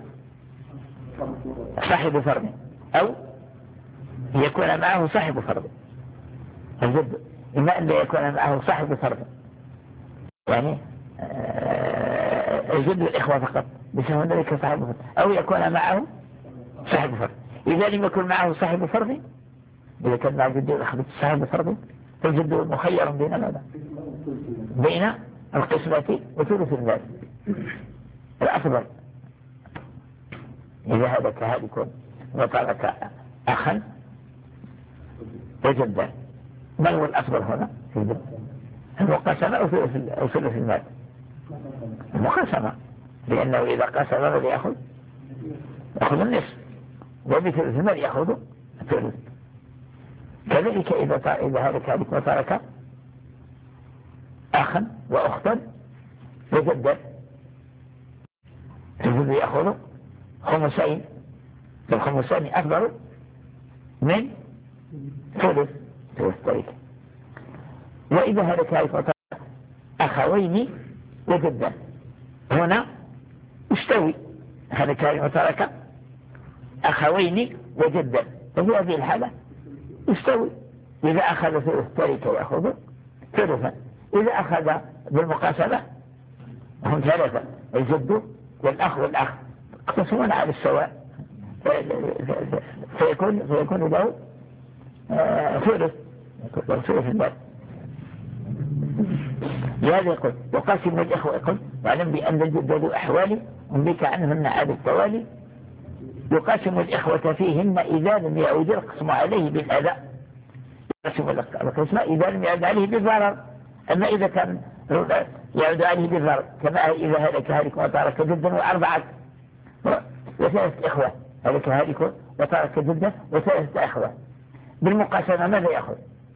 صاحب فرض أو يكون معه صاحب فرض. الجد إما أن لا يكون معه صاحب فرض، يعني الجد والإخوة فقط بسهم ذلك صاحب فرض، أو يكون معه صاحب فرض. إذا لم يكن معه صاحب فرض، إذا كان مع الجد والإخوة صاحب فرض، فالجد مخير بين ماذا؟ بين القسمة وثلث المال. الأفضل إذا هلك هالك وترك أخا وجدا، ما هو الأفضل هنا في الجد؟ المقاسمة أو ثلث المال؟ المقاسمة، لأنه إذا قاسم ماذا يأخذ النصف، وبثلث المال يأخذ الثلث. كذلك إذا هلك هالك وترك أخا وأختا وجدا، الجد يأخذ خمسين، فالخمسان أكبر من ثلث تركه. وإذا هلك هالك وترك أخوين وجدا، هنا يستوي هلك هالك وترك أخوين وجدا، ففي هذه الحالة يستوي. إذا أخذ ثلث تركه يأخذ ثلثا، إذا أخذ بالمقاسمة هم ثلاثة، الجد والأخ والأخ اقتسمون على السواء، فيكون له ثلث المال. لهذا يقول يقاسم الإخوة، يقول واعلم بأن الجد ذو أحوال أنبيك عنهن عاد التوالي. يقاسم الإخوة فيهن إذا لم يعود القسم عليه بالأذى. يقاسم القسم إذا لم يعود عليه بالضرر. أما إذا كان يعود عليه بالضرر كما إذا هلك هالك وترك جدا وأربعة وثلاثة إخوة، هلك هالك وترك جدا وثلاثة إخوة، بالمقاسمة ماذا يأخذ؟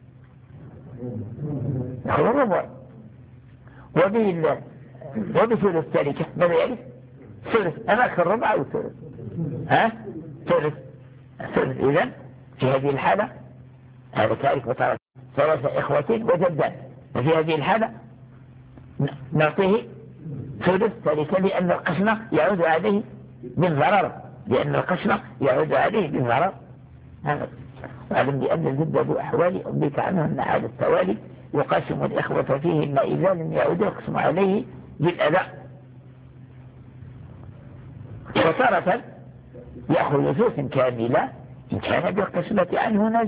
يأخذ الربع. وبثلث التركة ماذا يعرف؟ ثلث. أماك الربع أو ثلث؟ ثلث. إذن في هذه الحالة هلك هالك وترك ثلاثة إخوة وجدان، وفي هذه الحالة نعطيه ثلث تركة لأن القسمة يعود عليه بالضرر، واعلم بأن الجد ذو أحوال أنبيك عنهن عاد التوالي. يقاسم الإخوة فيهن إذا لم يعود القسم عليه بالأذى. وتارة يأخذ ثلث كاملة إن كان بالقسمة عنه نازل،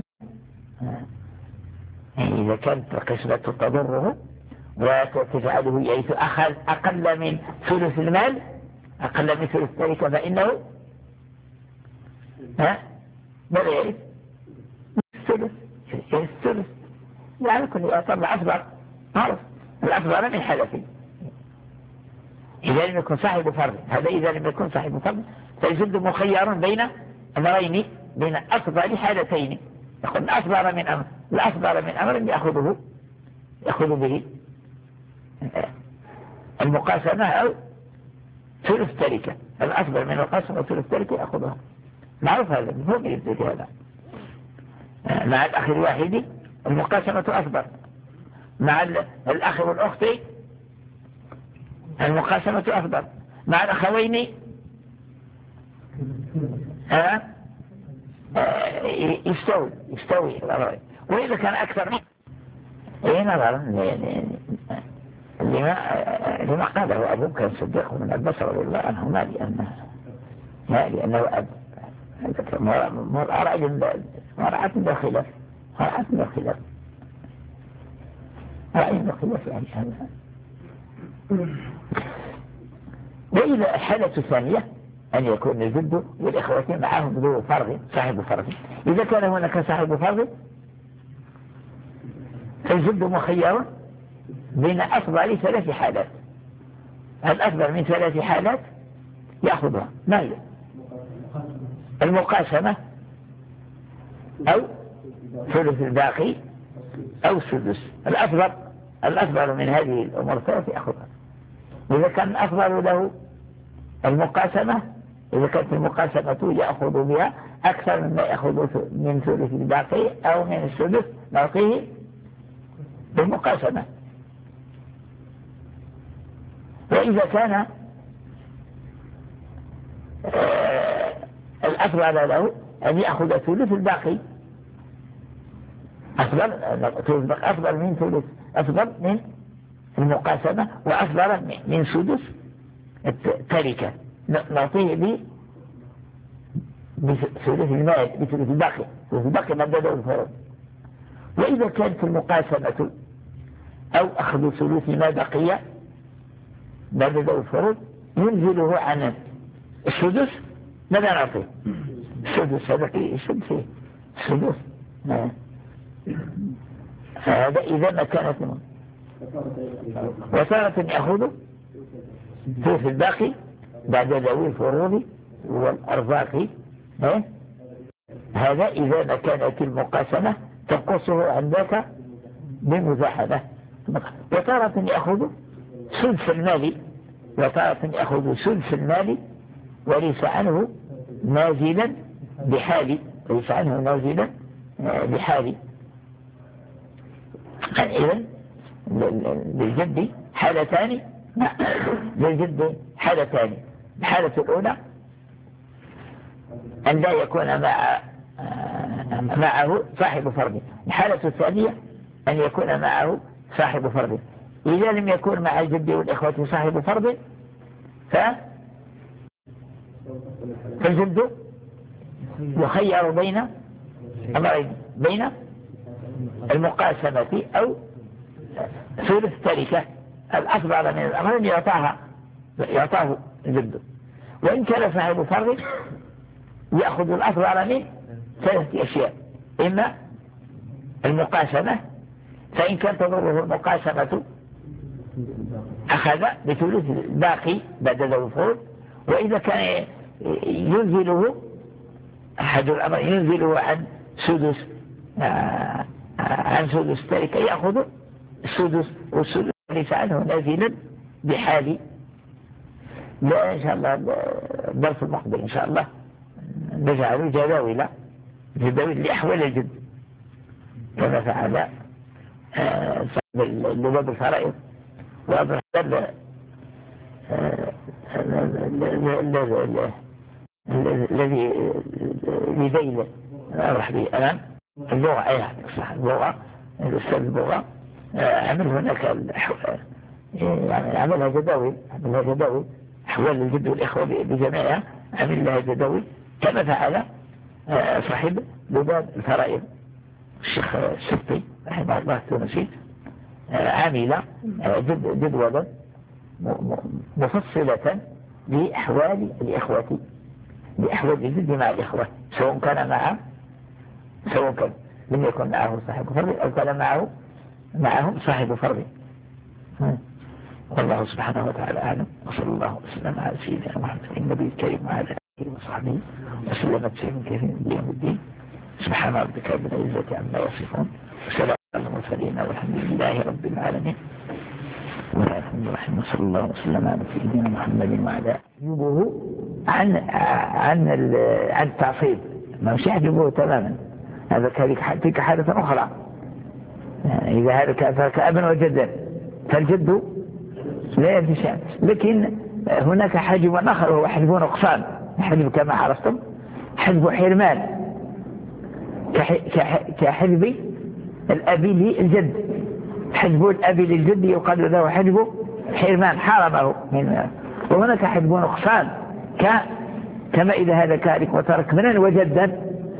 يعني إذا كانت القسمة تضره وتجعله يعيش أقل من ثلث المال، أقل من ثلث التركة، فإنه ماذا يعرف؟ الثلث يعني كل يعتبر أصغر، معروف الأصغر من حلفين. إذا لم يكن صاحب فرض، هذا إذا لم يكن صاحب فرض فيجد مخير بين أمرين، بين أصغر حالتين. يقول الأصغر من أمر، الأصغر من أمر يأخذ به المقاسمة أو ثلث تركة، الأصغر من القسم وثلث تركة يأخذها، معروف هذا مفهوم يبدأ هذا. مع الأخ الواحد المقاسمة أصغر، مع الأخ والأخت المقاسمة أفضل، مع الأخوين يستوي. وإذا كان أكثر نظرا لما قاله أبو بكر الصديق من عباس رضي الله عنهما لأنه أب مرعاة بالخلاف يعني هذا. وإذا الحالة الثانية أن يكون الجد والإخوة معهم ذو فرض، صاحب فرض. إذا كان هناك صاحب فرض فالجد مخير بين أفضل 3 حالات، الأفضل من 3 حالات يأخذها، ما هي؟ المقاسمة أو ثلث الباقي أو السدس. الأفضل من هذه الأمور 3 يأخذها. إذا كان الأفضل له المقاسمة، إذا كانت المقاسمة يأخذ بها أكثر مما يأخذ من ثلث الباقي أو من السدس نعطيه بالمقاسمة. وإذا كان الأفضل له أن يأخذ ثلث الباقي، أفضل من ثلث، أفضل من المقاسمة وأفضل من سدس التركة نعطيه بثلث المال، بثلث الباقي، ثلث الباقي مدده الفرض. وإذا كانت المقاسمة أو أخذ ثلث ما بقي مدده الفرض ينزله عن السدس، ماذا نعطيه؟ السدس هذا السدس هذا إذا ما كانت منه. وتارة يأخذ ثلث الباقي بعد ذوي الفروض والأرزاق، هذا إذا ما كانت المقاسمة تنقصه عن ذاك بمزاحمة. وتارة يأخذ سدس المال، وليس عنه نازلا بحال، إذن للجد حالتان، الحالة الأولى أن لا يكون معه صاحب فرض، الحالة الثانية أن يكون معه صاحب فرض. إذا لم يكن مع الجد والإخوة صاحب فرض فالجد يخير بين أمرين، بين المقاسمة أو ثلث تركة الأكبر من الأمرين يعطاه جده. وإن كان صاحب فرض يأخذ الأكبر من 3 أشياء: إما المقاسمة، فإن كان تضره المقاسمة أخذ بثلث الباقي بعد ذوي الفروض. وإذا كان ينزله أحد الأمر ينزله عن سدس تركة يأخذ السدس، والسدس ليس عنه نازلا بحال. لا إن شاء الله الدرس المقبل إن شاء الله نجعل جداول لأحوال الجد كما فعل صاحب اللباب الفرائض وأبرح الذي لذيل أبرح به الآن اللغة. أي صح اللغة الأستاذ اللغة عمل هناك يعني عملها جداول أحوال الجد والإخوة بجميعها، عمل لها جداول كما فعل صاحب لباب الفرائض الشيخ السبطي رحمه الله التونسي. عمل جدولا مفصلة لأحوال الإخوة، لأحوال الجد مع الإخوة، سواء كان لم يكن معه صاحب فرض أو كان معهم صاحب فرض. والله سبحانه وتعالى أعلم، وصلى الله وسلم على سيدنا محمد النبي الكريم وعلى آله وصحبه وسلم تسليما كثيرا إلى يوم الدين. سبحان ربك رب العزة عما يصفون وسلام على المرسلين والحمد لله رب العالمين. والحمد لله صلى الله وسلم على سيدنا محمد وعلى يجيبه عن التعصيب، ما مش يحجبه تماما. هذا تلك حالة أخرى. إذا هذا كأبا وجدا فالجد لا ينفي شيئا، لكن هناك حجب آخر وهو حجب نقصان. حجب كما عرفتم حجب حرمان كحجب الأبي للجد. حجب الأبي للجد يقال له حجب حرمان حرمه من. وهناك حجب نقصان كما إذا هذا كارك وترك منا وجدا،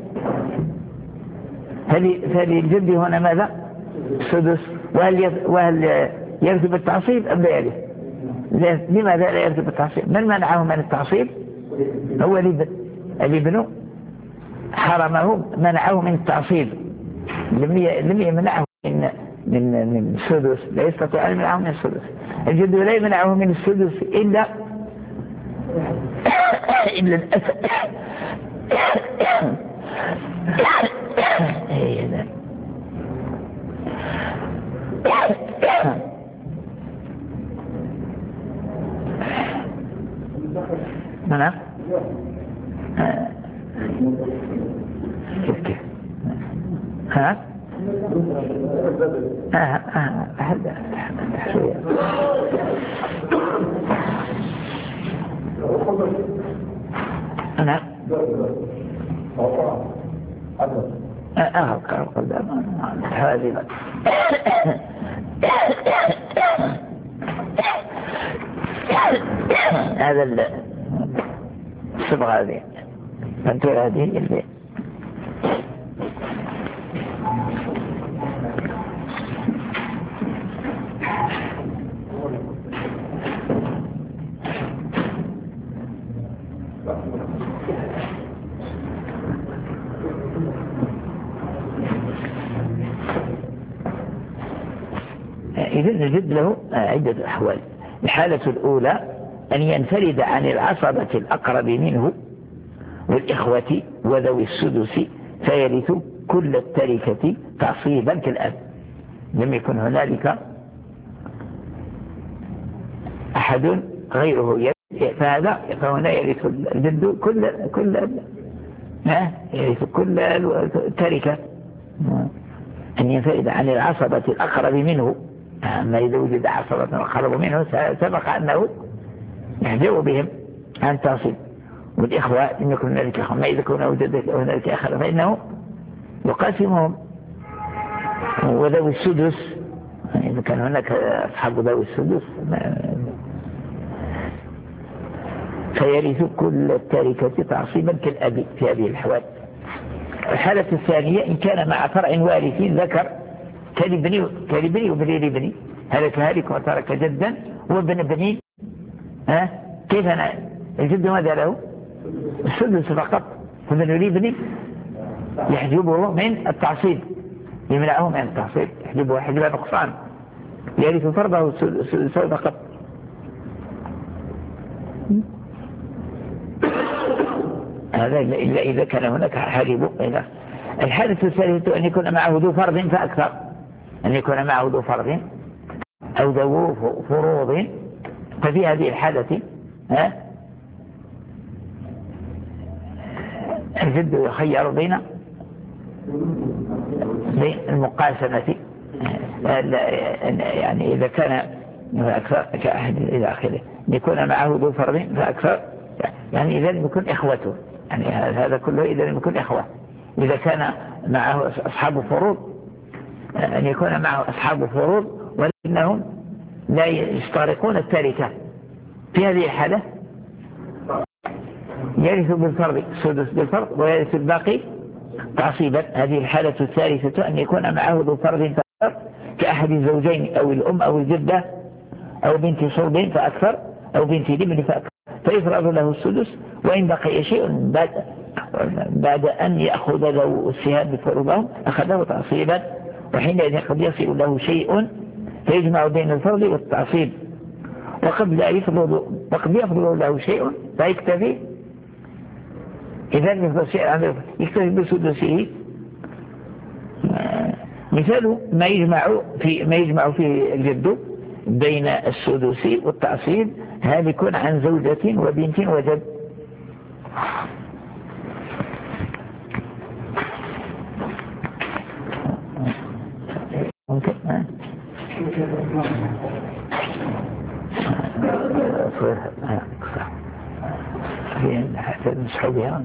فللجد هنا ماذا؟ سدس. وهل يرتب التعصيب أم لا يرتب؟ لماذا لا يرتب التعصيب؟ من منعه من التعصيب؟ هو الابن حرمه، منعه من التعصيب، لم يمنعه من السدس، لا يستطيع أن يمنعه من السدس. الجد لا يمنعه من السدس إلا الأسف. نعم كيف ها شوية أنا هذه هذا الصبغة هذه الفنتورة هذه اللي إذن الجد له عدة أحوال. الحالة الأولى أن ينفرد عن العصبة الأقرب منه والإخوة وذوي السدس فيرث كل التركة تعصيبا كالأب، لم يكن هنالك أحد غيره فهنا يرث الجد يرث كل التركة. أن ينفرد عن العصبة الأقرب منه، أما إذا وجد عصبة أقرب منه سبق أنه يحجب بهم عن تعصيب. والإخوة إن يكون هنالك إخوة، ما إذا كان وجد هنالك آخر فإنه يقاسمهم. وذوي السدس إذا كان هناك أصحاب ذوي السدس فيرث كل التركة تعصيبا كالأبي في هذه الحوال. الحالة الثانية إن كان مع فرع وارث ذكر كالابن وبني الابن، هلك هالك وترك جدا وابن بني. كيف أنا الجد ماذا له؟ السدس فقط، فابن الابن يحجبه من التعصيب، يمنعه من التعصيب، يحجبه حجب نقصان، يرث فرضه السدس فقط. هذا إلا إذا كان هناك حاجب. الحالة الثالثة أن يكون معه ذو فرض فأكثر، أن يكون معه ذو فرض أو ذو فروض. ففي هذه الحالة الجد يخير بين المقاسمة، يعني إذا كان أكثر كأحد إلى آخره، يكون معه ذو فرض فأكثر، يعني إذا لم يكن إخوته، يعني هذا كله إذا لم يكن إخوة. إذا كان معه أصحاب فروض، أن يكون معه أصحاب فروض ولكنهم لا يشتركون التركة، في هذه الحالة يرث بالفرض السدس بالفرض ويرث الباقي تعصيبا. هذه الحالة الثالثة أن يكون معه ذو فرض فأكثر كأحد الزوجين أو الأم أو الجدة أو بنت صلب فأكثر أو بنت الابن فأكثر، فيفرض له السدس. وإن بقي شيء بعد أن يأخذ ذو السهام بفروضهم أخذه تعصيبا، وحينئذ قد يصل له شيء فيجمع بين الفرض والتعصيب، وقد يفضل له شيء فيكتفي. إذا يفضل شيء يكتفي بسدسه. مثال ما يجمع فيه الجد بين السدس والتعصيب هالك عن زوجة وبنت وجد. ممكن حتى نسحو بها.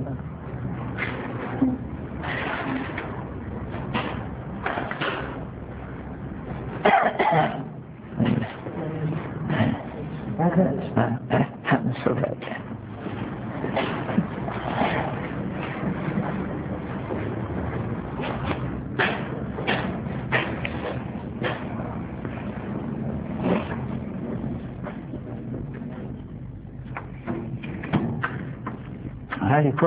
هالك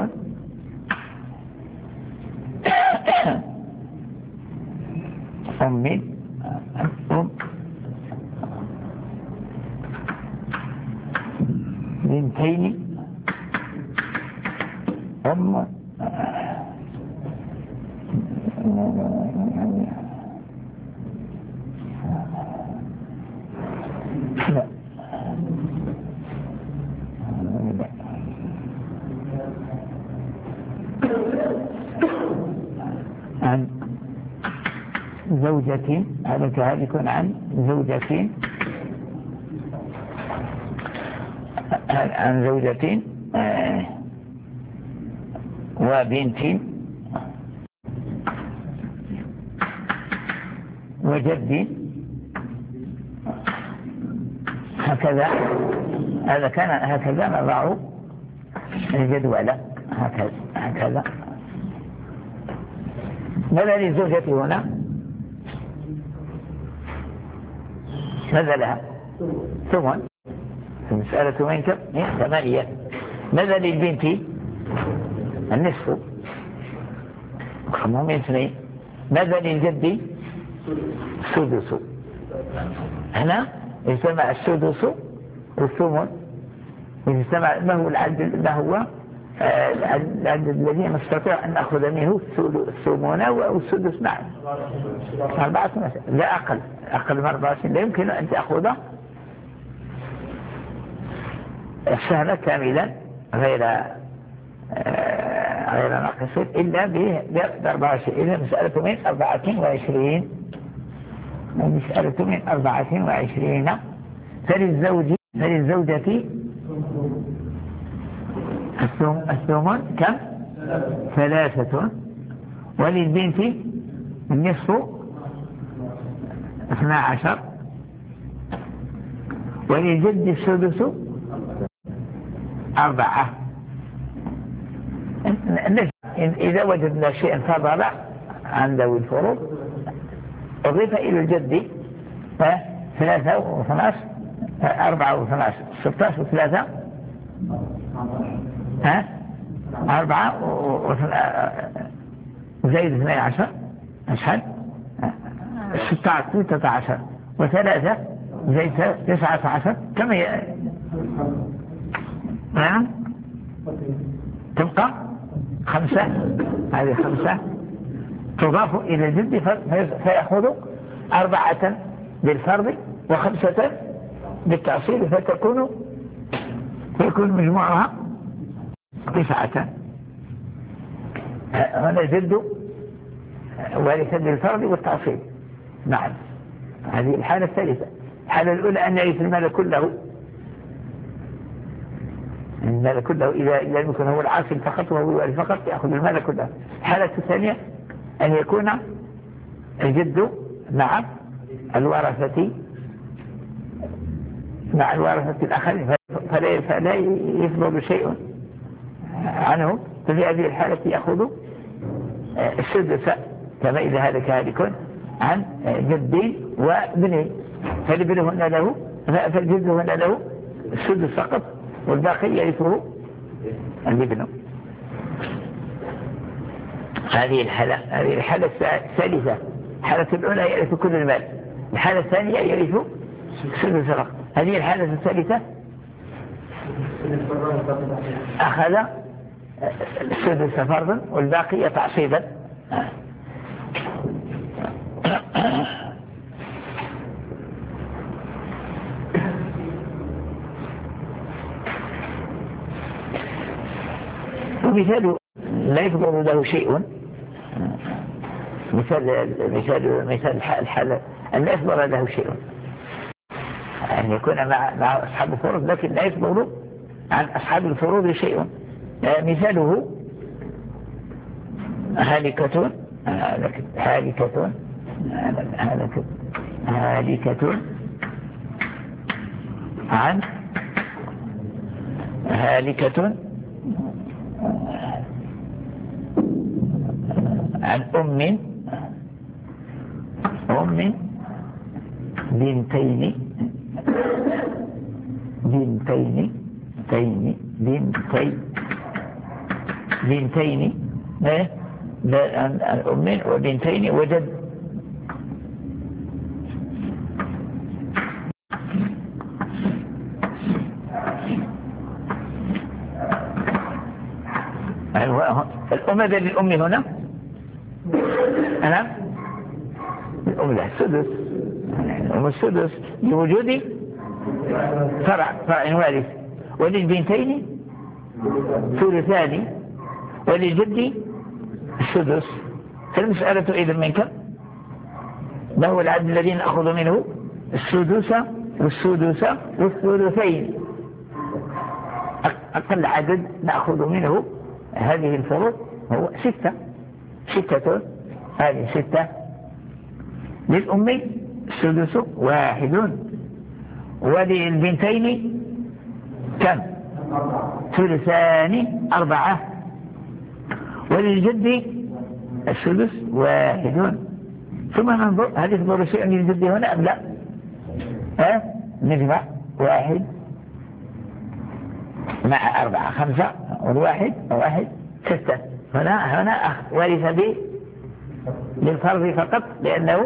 أم بنتين أم لا عن زوجة، هذا يكون عن زوجة وبنت وجد. هكذا هذا كان هكذا نضع الجدول هكذا. ماذا للزوجة هنا؟ ماذا لها؟ ثمن. المسألة وين كم؟ 8. ماذا للبنت؟ النصف. هم 2. ماذا للجد؟ السدس. هنا اجتمع السدس والثمن، اجتمع. ما هو العدد؟ ما هو العدد الذي نستطيع أن نأخذ منه الثمن والسدس معا؟ 24. لا أقل من 24. لا يمكن أن تأخذ السهم كاملا غير ناقص إلا ب 24. إذا مسألة من 24. المسألة من 24. فللزوجة الثمن كم؟ 3. وللبنت النصف 12. وللجد السدس 4. إذا وجدنا شيئا فضل عن ذوي الفروض أضيف إلى الجد 3 و12 4 و12 16 و3 4 وزائد 12 أشهد 16 و3 زائد 19 كم تبقى 5. هذه 5 تضاف إلى الجد فيأخذ 4 بالفرض و5 بالتأصيل فيكون مجموعها 9. هنا جد وارثا بالفرض والتأصيل. نعم، هذه الحالة الثالثة. الحالة الأولى أن يرث المال كله، إذا لم يكن هو العاصل فقط وهو الوارث فقط يأخذ المال كله. الحالة الثانية أن يكون الجد مع الورثة الآخرين فلا يفضل شيء عنه، ففي هذه الحالة يأخذ السدس كما إذا هلك هالك عن جدين وابنين فالجد هنا له السدس فقط والباقي يرثه الابن. هذه الحالة الثالثة. الحالة الأولى يرث كل المال، الحالة الثانية يرث السدس فقط. هذه الحالة الثالثة أخذ السدس فرضا والباقي تعصيبا. ومثال لا يفضل له شيء، مثال الحالة أن لا يفضل له شيء، أن يكون مع أصحاب الفروض لكن لا يفضل عن أصحاب الفروض شيء. مثاله هالكة عن أم بنتين أم وبنتين وجد. الأم للأم هنا الأم لها السدس، الأم السدس لوجود فرع وارث، وللبنتين ثلثان وللجد السدس. فالمسألة إذا منك ما هو العدد الذي نأخذ منه السدس والثلثين. أقل عدد نأخذ منه هذه الفروض هو 6. هذه 6. للأم السدس 1 وللبنتين كم؟ ثلثان 4 وللجد السدس 1. ثم ننظر هل يفضل شيء للجد هنا أم لا؟ نجمع 1 مع 4 5 والواحد 6. هنا ورث بالفرض فقط لأنه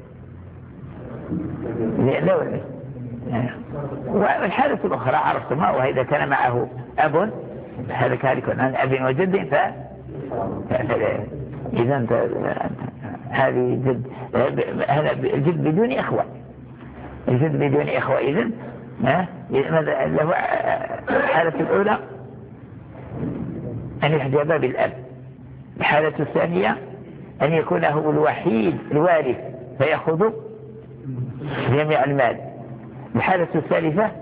والحالة الأخرى عرفتما، وإذا كان معه أب هذا كان عن أب وجد إذا هذه جد، هذا الجد بدون إخوة، إذن له الحالة الأولى أن يحجب بالأب. الحالة الثانية أن يكون هو الوحيد الوارث فيأخذ جميع المال. الحالة الثالثة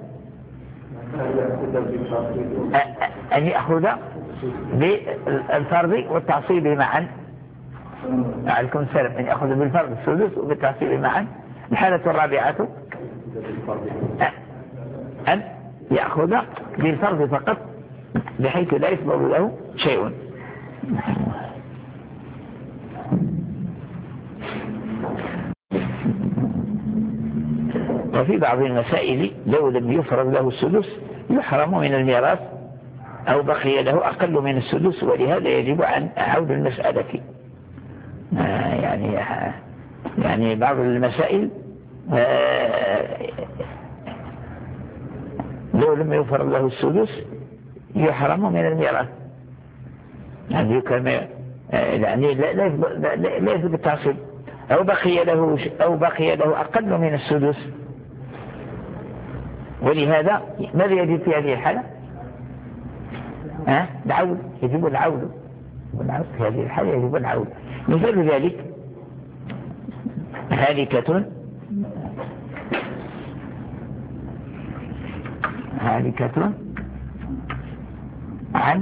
أن يأخذ بالفرض والتعصيب معا. عليكم السلام. أن يأخذ بالفرض السدس وبالتعصيب معا. الحالة الرابعة أن يأخذ بالفرض فقط بحيث لا يفضل له شيء. وفي بعض المسائل لو لم يفرض له السدس يحرم من الميراث أو بقي له أقل من السدس، ولهذا يجب أن أعود المسألة يعني بعض المسائل لو لم يفرض له السدس يحرم من الميراث، يعني يعني لا يثبت التعصيب، أو بقي له أقل من السدس. ولهذا ماذا يجب في هذه الحالة؟ العود، يجب العود في هذه الحالة يجب العود. مثال ذلك هالكة عن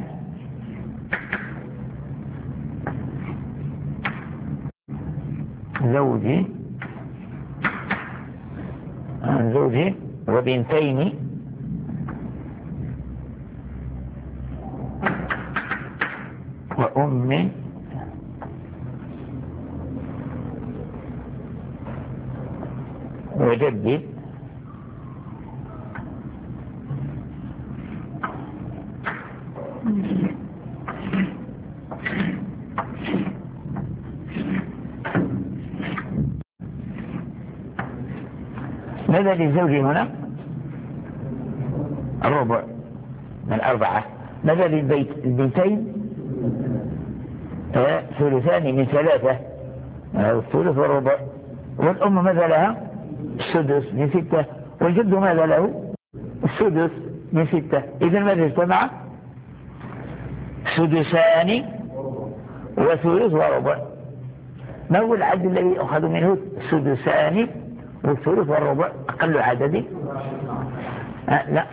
زوج وبنتين وأم وجد ماذا للزوج هنا؟ الربع من 4. ماذا للبيتين؟ ثلثان من 3، الثلث والربع. والأم ماذا لها؟ السدس من 6. والجد ماذا له؟ السدس من 6. إذن ماذا اجتمع؟ سدسان وثلث وربع. ما هو العدد الذي أخذ منه؟ السدسان والثلث والربع أقل عدد. لا،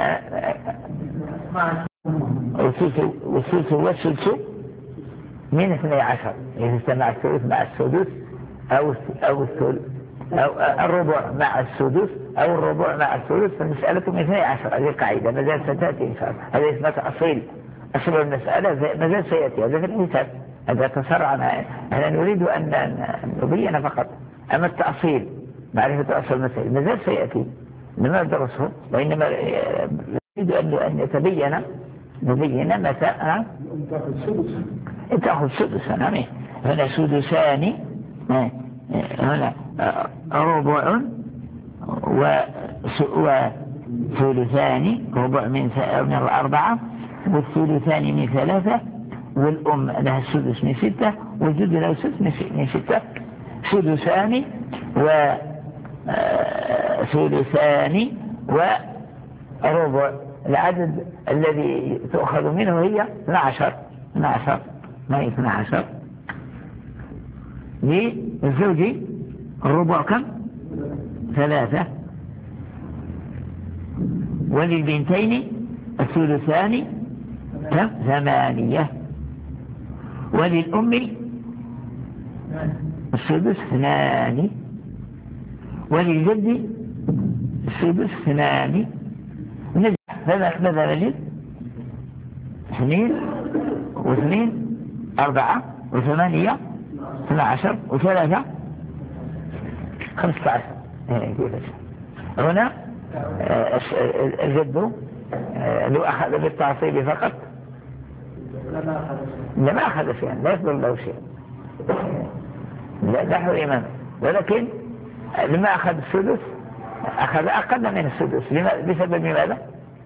والثلث والسدس من 12. إذا اجتمع الثلث مع السدس أو الربع مع السدس أو الربع مع الثلث، فالمسألة من 12. هذه القاعدة مازال ستأتي إن شاء الله. هذا إثبات أصل المسألة مازال سيأتي، هذا في الحساب. هذا تسرعنا، احنا نريد أن نبين فقط. أما التأصيل معرفة أصل المسائل مازال سيأتي، لما ندرسه، وإنما نريد أن نبين متى تأخذ سدس. هنا سدسان، هنا ربع وثلثان، ربع من 4 والثلثان من 3، والأم لها السدس من 6 والجد له السدس من 6. سدسان وثلثان وربع. العدد الذي تؤخذ منه هي 12. ما هي 12 للزوج. الربع كم؟ 3. وللبنتين الثلثان كم؟ 8. وللأم السدس 2. وللجد السدس 2. ماذا نجد؟ 2 و2 4 و8 12 و3 15. هنا الجد لو أخذ بالتعصيب فقط لما أخذ شيئا، لا يفضل له شيء، لا حرم، ولكن لما أخذ السدس أخذ أقل من السدس. بسبب ماذا؟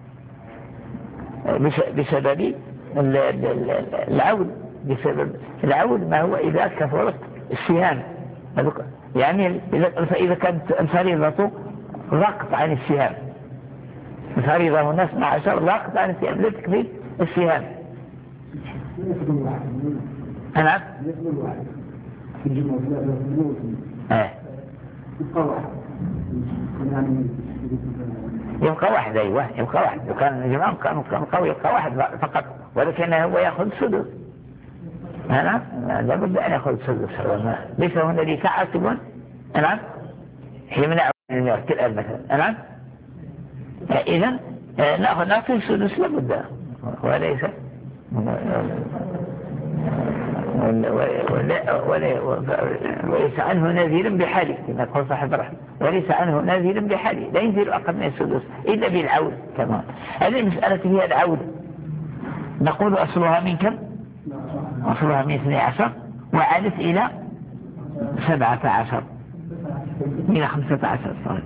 بسبب العود. بسبب العود ما هو إذا كثرت السهام، يعني إذا كانت الفريضة ضاقت عن السهام، الفريضة هنا 12 ضاقت عن السهام، لا تكفي السهام. نعم. يبقى واحد. أيوة يبقى واحد. لو كان الجماعة كانوا قوي يبقى واحد فقط، ولكن هو يأخذ سدس. نعم، لابد أن يأخذ سدس. ليس هنا لي تعصب. نعم، يمنع من الميراث كالآن مثلا. نعم، إذن نأخذ سدس لابد، وليس وليس عنه نازل بحالي كما قال صاحب الرحمة، وليس عنه نازل بحالي، لا ينزل أقل من السدس إلا بالعودة. تمام. هذه المسألة هي العودة. نقول أصلها من كم؟ أصلها من 12 وعادت إلى 17 إلى 15 صحيح.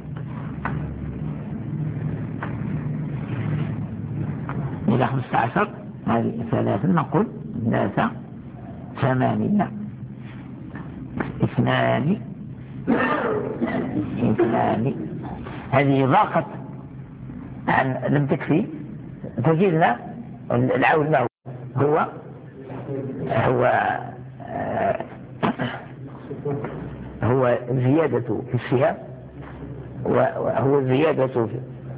إلى 15 هذه 3 نقول 3 8 2 هذه ضاقت عن لم تكفي، تجدنا العود له هو زيادة في السهام، وهو زيادة في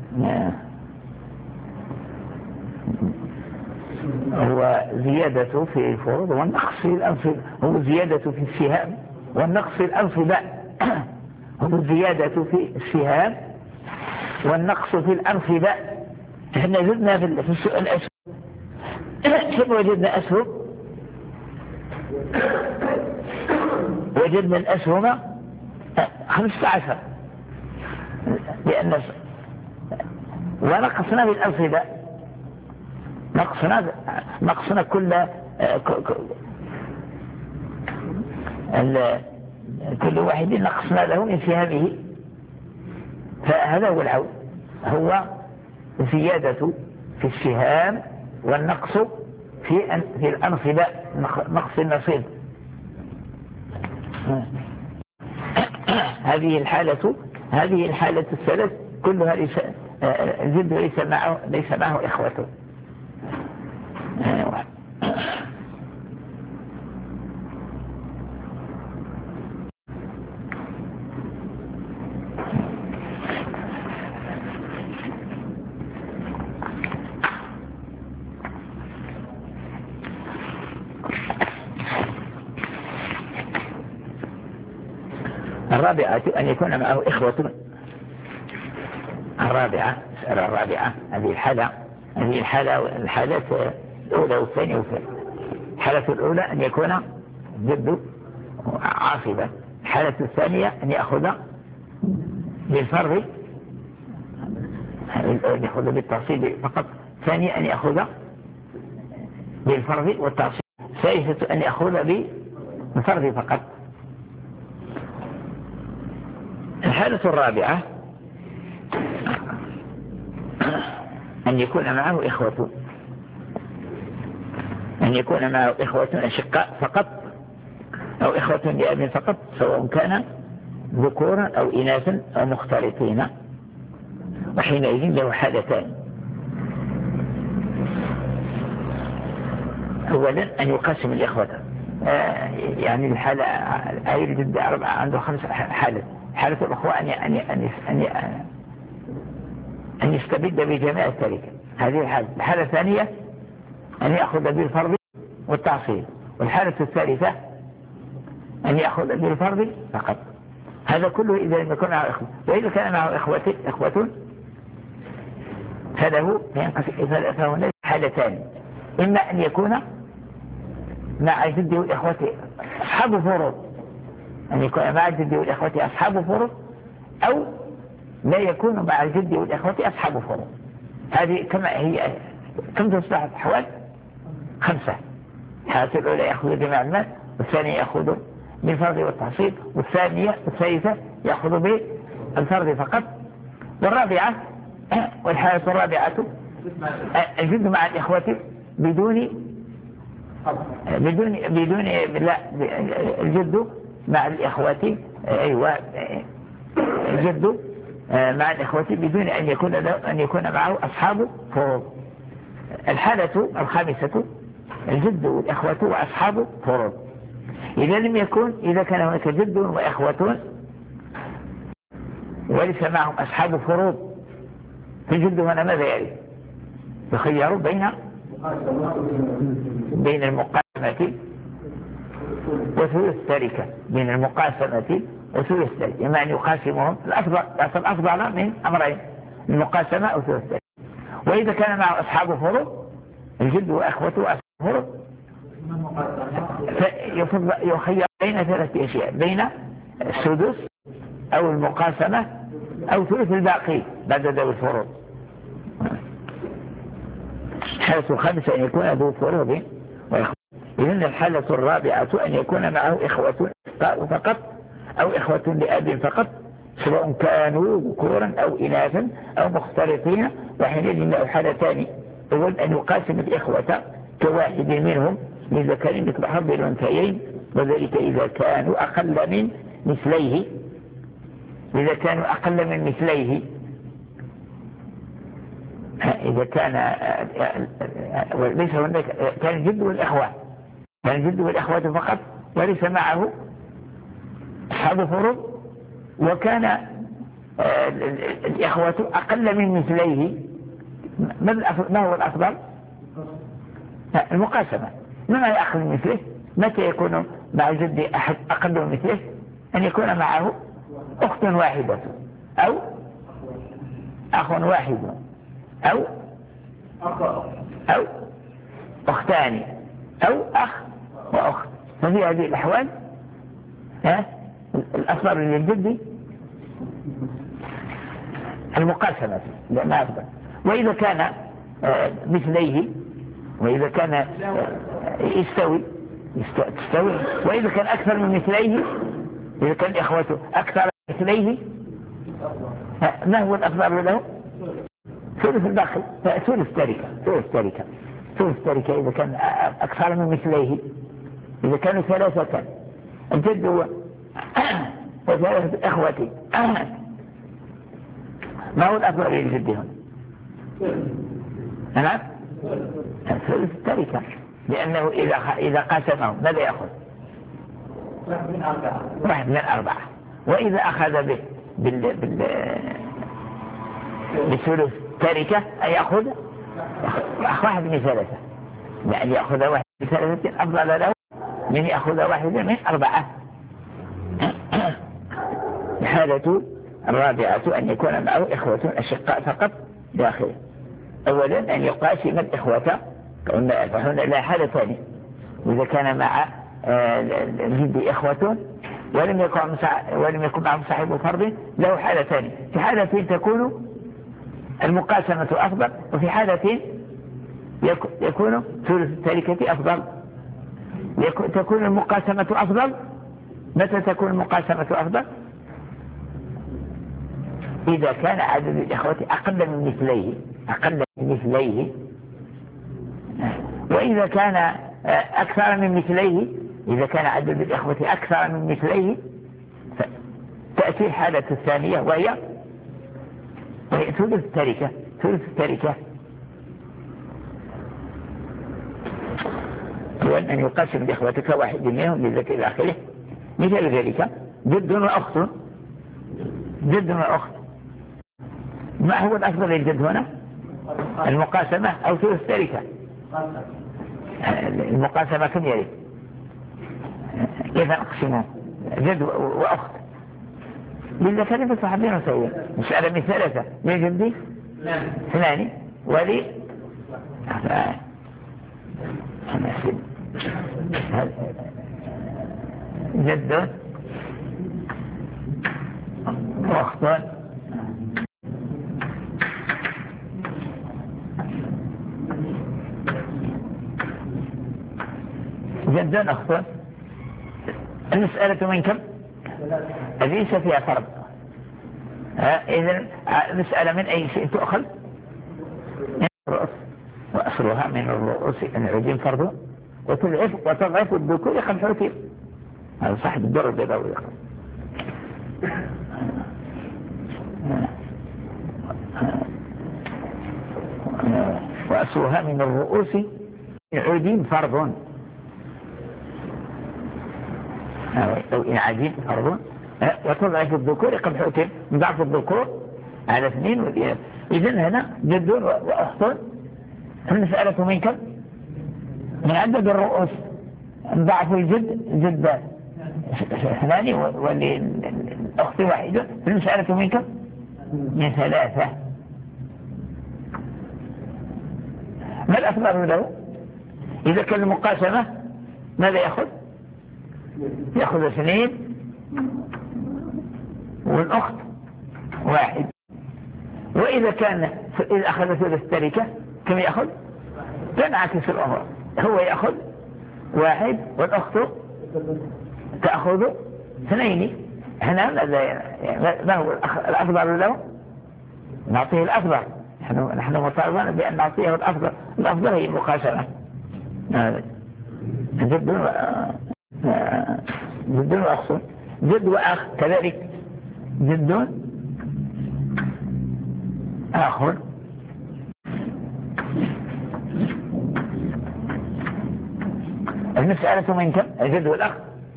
في الفروض والنقص في الأنصبة. هو زيادة في السهام والنقص في الأنصبة. هو زيادة في السهام والنقص في الأنصبة. احنا زدنا في الأسهم. كيف وجدنا أسهم؟ وجدنا الأسهم 15 لأن ونقصنا بالأنصبة. نقصنا كل واحد نقصنا له من سهامه. فهذا هو العود، هو زيادة في السهام والنقص في الأنصبة، نقص النصيب. هذه الحالة الثلاث كلها الجد ليس معه إخوته. الرابعة أن يكون معه إخوة. الرابعة هذه الحالات الأولى والثانية والثالثة. الحالة الأولى أن يكون جد عاصبا. الحالة الثانية أن يأخذ بالفرض، يأخذ بالتعصيب فقط. ثانيا أن يأخذ بالفرض والتعصيب. ثالثة أن يأخذ بالفرض فقط. الحالة الرابعة أن يكون معه إخوة، أشقاء فقط أو إخوة لأب فقط، سواء كان ذكورا أو إناثا أو مختلطين. وحينئذ له حالتان. أولا أن يقسم الإخوة، يعني الحالة هاي الجد أربعة عنده 5 حالات. حالة الأخوة أن يستبد بجميع التركة. هذه الحالة الثانية أن يأخذ بالفرض والتعصيب. والحالة الثالثة أن يأخذ بالفرض فقط. هذا كله إذا لم يكن معه إخوة. وإذا كان معه إخوة فهنا حالتان. إما أن يكون مع الجد والإخوة أصحاب فروض، أن يكون مع الجد والإخوة أصحاب فروض، أو لا يكون مع الجد والإخوة أصحاب فروض. هذه كم تصبح الأحوال؟ 5. الحالة الأولى يأخذ جميع المال، والثانية يأخذ بالفرض والتعصيب، والثالثة يأخذ بالفرض فقط. والرابعة والحالة الرابعة الجد مع الإخوة بدون لا الجد مع الإخوة الجد مع الإخوة بدون أن يكون معه أصحاب فروض. الحالة الخامسة الجد والإخوة وأصحاب فروض. إذا كان هناك جد وإخوة وليس معهم أصحاب فروض، فالجد هنا ماذا يعرف؟ يخير بين المقاسمة وثلث التركة، بين المقاسمة وثلث التركة. إما أن يقاسمهم الأفضل من أمرين، المقاسمة أو ثلث التركة. وإذا كان معه أصحاب فروض الجد وأخوته أصحاب فروض يخير بين 3 أشياء: بين السدس أو المقاسمة أو ثلث الباقي بعد ذوي الفروض. الحالة الخامسة أن يكون ذو فروض وإخوة. إذن الحالة الرابعة أن يكون معه إخوة فقط أو إخوة لأب فقط، سواء كانوا ذكورا أو إناثا أو مختلطين، وحينئذ له حالتان: أول أن يقاسم الإخوة كواحد منهم لذكر مثل حظ الأنثيين، وذلك إذا كانوا أقل من مثليه. إذا كانوا أقل من مثليه، إذا كان ليس هناك كان الجد والإخوة، كان الجد والإخوة فقط وليس معه أصحاب فروض، وكان الإخوة أقل من مثليه. ما هو الأفضل؟ المقاسمة. ما يأخذ من مثله؟ متى يكون مع الجد أحد أقل من مثله؟ أن يكون معه أخت واحدة أو أخ واحد أو أختان أو أخ وأخت. ففي هذه الأحوال الأصغر للجد المقاسمة ما أفضل. وإذا كان مثليه، وإذا كان تستوي، وإذا كان أكثر من مثليه، إذا كان إخوته أكثر من مثليه، ما هو الأفضل له؟ ثلث الباقي، ثلث تركة إذا كان أكثر من مثليه. إذا كانوا 3 الجد و3 إخوتي، ما هو الأفضل للجد هنا؟ نعم، ثلث التركة، لأنه إذا قاسمه ماذا يأخذ؟ 1 من 4. وإذا أخذ بثلث تركة أن يأخذ 1 من 3، يعني يأخذ 1 من 3 أفضل له من يأخذ 1 من 4. الحالة الرابعة أن يكون معه إخوة أشقاء فقط داخل. أولا أن يقاسم الإخوة، فهنا لا حالة ثانية: إذا كان مع الجد إخوة ولم يكن معهم صاحب فرض له حالة ثانية. في حالة تكون المقاسمة أفضل، وفي حالة يكون ثلث التركة أفضل. تكون المقاسمة أفضل. متى تكون المقاسمة أفضل؟ إذا كان عدد الإخوة أقل من مثليه، وإذا كان أكثر من مثليه، إذا كان عدد الإخوة أكثر من مثليه، تأتي الحالة الثانية وهي ثلث التركة. وأن يقاسم الإخوة كواحد منهم لذلك إلى آخره. مثل ذلك جد وأخت. ما هو الأفضل للجد هنا؟ المقاسمة أو ثلث التركة؟ المقاسمة كم يريد؟ كيف نقسمه؟ جد وأخت للذكر مثل حظ الأنثيين. مسألة من 3 للجد 2 ولي جد وأخت جد أخت. المسألة من كم؟ ليس فيها فرض. إذن المسألة من أي شيء تؤخذ؟ من الرؤوس، وأصلها من الرؤوس أن عدين فرض وتضعف الذكور 5. هذا صاحب الدور البيضاوي يقول. وأصلها من الرؤوس عدين فرض، أو إن عدين فرض، وتضعف الذكور 5. ضعف الذكور على 2 والإناث. إذن هنا جد وأخت. المسألة من كم؟ من عدد الرؤوس. ضعف الجد جدان 2 والأخت 1. المسألة من كم؟ من 3. ما الأفضل له؟ إذا كان المقاسمة ماذا يأخذ؟ يأخذ 2 والأخت 1. وإذا إذا أخذ ثلث التركة كم يأخذ؟ تنعكس الأمر، هو يأخذ 1 والأخت تأخذ 2. هنا ما هو الأفضل له؟ نعطيه الأفضل. نحن مطالبون بأن نعطيه الأفضل. الأفضل هي المقاسمة. جد وأخ، جد وأخ كذلك. جد أخ المسألة من كم؟ الجد والأخ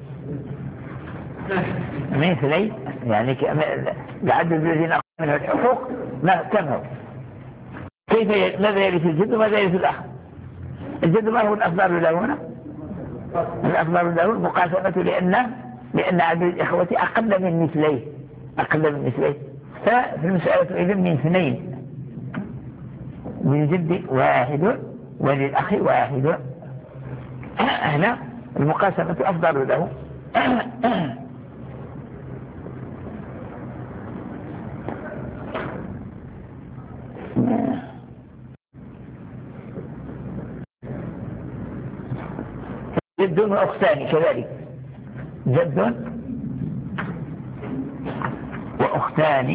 من 2 يعني لعدد الذين أخذ منه الحقوق كم هو؟ ماذا يرث الجد وماذا يرث الأخ؟ الجد ما هو الأفضل له هنا؟ الأفضل له المقاسمة لأن عدد الإخوة أقل من مثليه. ففي المسألة إذن من 2 للجد 1 وللأخ 1. هنا المقاسمة أفضل له. جد وأختان كذلك. جد وأختان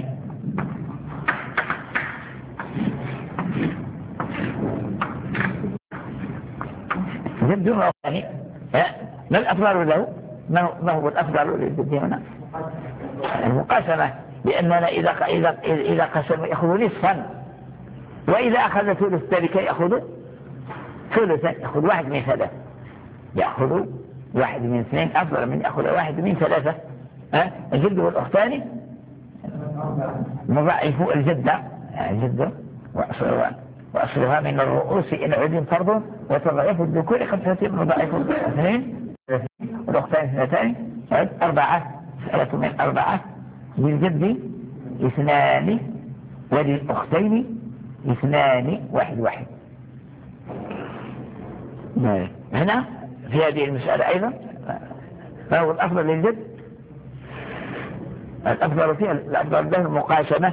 جد وأختان ما الأفضل له؟ ما هو الأفضل للجد هنا؟ المقاسمة، لأننا إذا قسم يأخذ نصفا، وإذا أخذ ثلث التركة يأخذ ثلثا، يأخذ 1 من 3. يأخذ 1 من 2 أفضل من يأخذ 1 من 3. الجد والأختان مضاعف الجدة، جد وأصلها من الرؤوس إن عد فرض وتضعيف الذكور 5 مضاعف 2 والأختان 2 4. مسألة من 4. للجد 2 وللأختين 2 1. هنا في هذه المسألة أيضا ما هو الأفضل للجد؟ الأفضل فيها الأفضل له المقاسمة.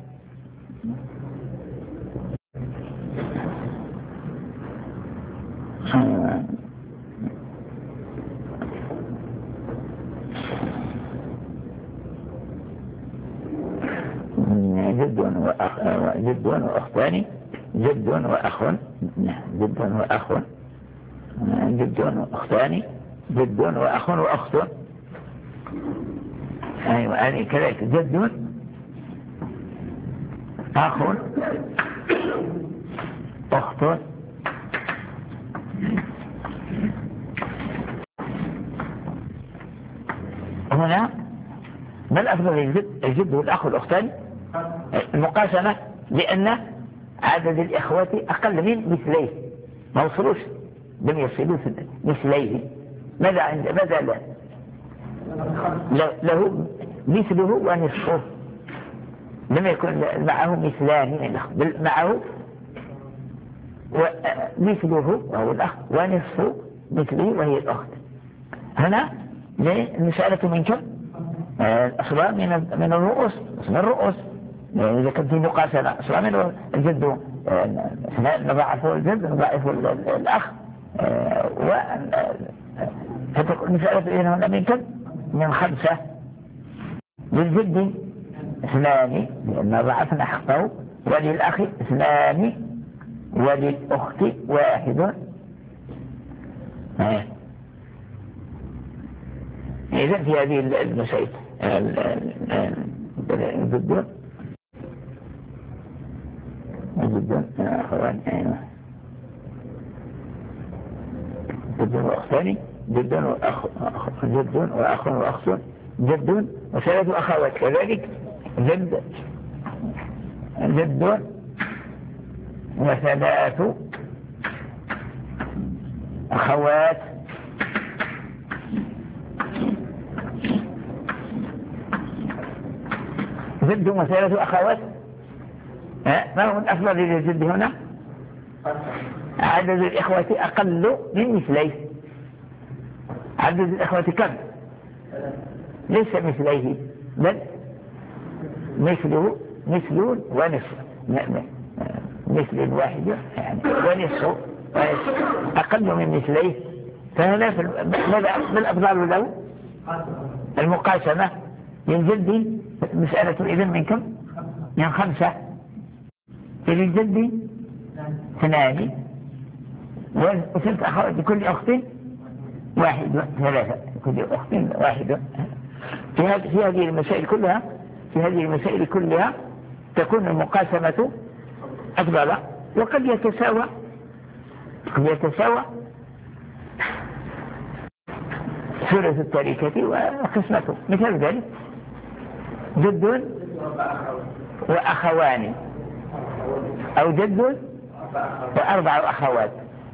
جد وأختان، جد وأخ، جد وأخ، جد وأختان، جد وأخ وأخت. أيوة يعني كذلك جد أخ أخت. هنا ما الأفضل للجد؟ الجد والأخ والأختان المقاسمة، لأن عدد الإخوة أقل من مثليه، ما وصلوش، لم يصلوا مثليه. ماذا له مثله ونصفه، لم يكن معه مثلان من الأخ، بل معه مثله وهو الأخ ونصف مثله وهي الأخت. هنا المسألة من كم؟ أصلا من الرؤوس، من الرؤوس. إذا كنت مقاسمة أصلا من الجد نضاعف الجد نضاعف الأخ، فتكون مسألة هنا من كم؟ من 5. للجد 2 لأن ضعفنا حقه، وللأخ 2 وللأخت 1. إذن في هذه المسائل جد أخوان، جد وأختان، جد وأخ وأخت، جد و3 أخوات كذلك. جد و3 أخوات، جد و3 أخوات. ما هو الأفضل للجد هنا؟ عدد الإخوة أقل من مثليه. عدد الإخوة كم؟ ليس مثليه بل مثله مثل ونصف، مثل واحد يعني ونصف أقل من مثليه. فهنا ما الأفضل له؟ المقاسمة للجد مسألة إذن من كم؟ من 5. للجد 2 وثلث أخوات لكل أخت 1 3 لكل أخت 1. في هذه المسائل كلها تكون المقاسمة أفضل. وقد يتساوى ثلث التركة وقسمته. مثال ذلك جد وأخوان، أو جد و4 أخوات،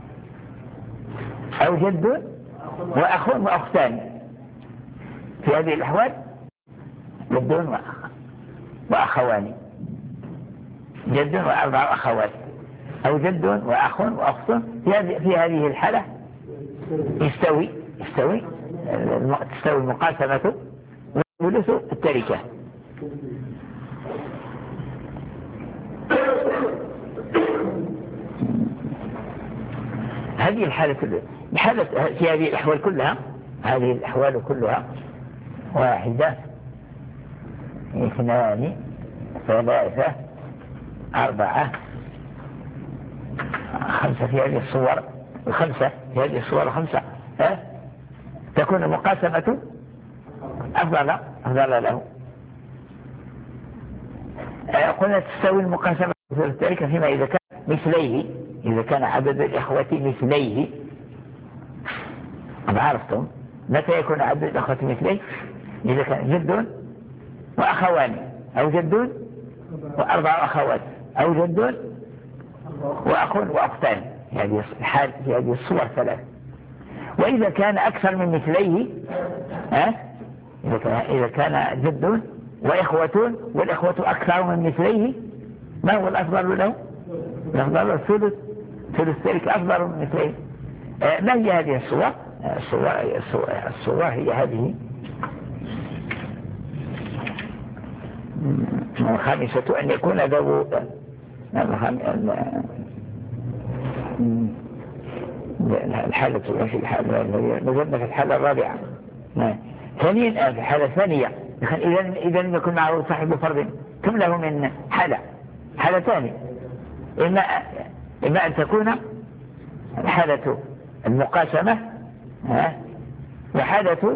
أو جد وأخ وأختان. في هذه الأحوال جد وأخوان، جد و4 أخوات، أو جد وأخ وأخت. في هذه الحالة تستوي المقاسمة وثلث التركة. هذه الحالة في هذه الأحوال كلها 1 2 3 4 5 في هذه الصور، تكون المقاسمة أفضل له. قلنا تستوي المقاسمة في التركة فيما إذا كان مثليه، إذا كان عدد الإخوة مثليه. قد عرفتم متى يكون عدد الإخوة مثليه؟ إذا كان جد وأخوان، أو جد و4 أخوات، أو جد وأخ وأختان. هذه الصور 3. وإذا كان أكثر من مثليه، إذا كان جد وإخوة والإخوة أكثر من مثليه، ما هو الأفضل له؟ الأفضل ثلث تلك أفضل من مثليه. ما هي هذه الصور؟ الصور هي هذه: 5 أن يكون ذو نزلنا في الحالة الرابعة. ثانيا في الحالة الثانية إذا لم يكن معه صاحب فرض، كم له من حالتان: إما أن تكون حالة المقاسمة وحالة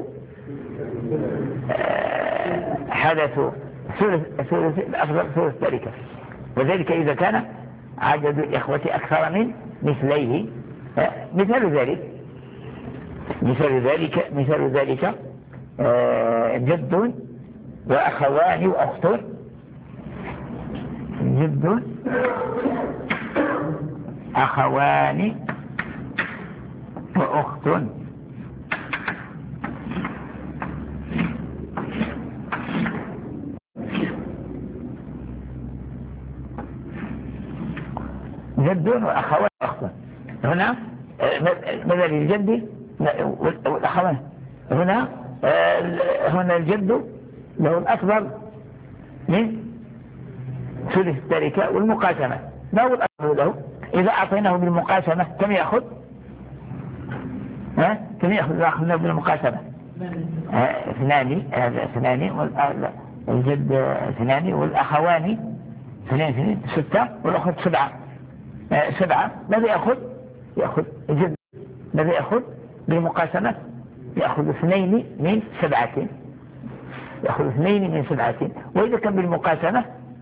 ثلث الأفضل ثلث التركة. وذلك إذا كان عدد الإخوة أكثر من مثليه. مثال ذلك جد وأخوان وأخت، جد أخوان وأخت، جد وأخوان وأخت. هنا مثل الجد والأخوان. هنا الجد له الأكبر من ثلث التركة والمقاسمة. ما هو الأكبر له؟ إذا أعطيناه بالمقاسمة كم يأخذ؟ إذا أخذناه بالمقاسمة 2 الجد 2 والأخوان 2 6 والأخت 7. ماذا يأخذ الجد؟ ماذا يأخذ بالمقاسمة؟ يأخذ 2 من 7. وإذا كان بالمقاسمة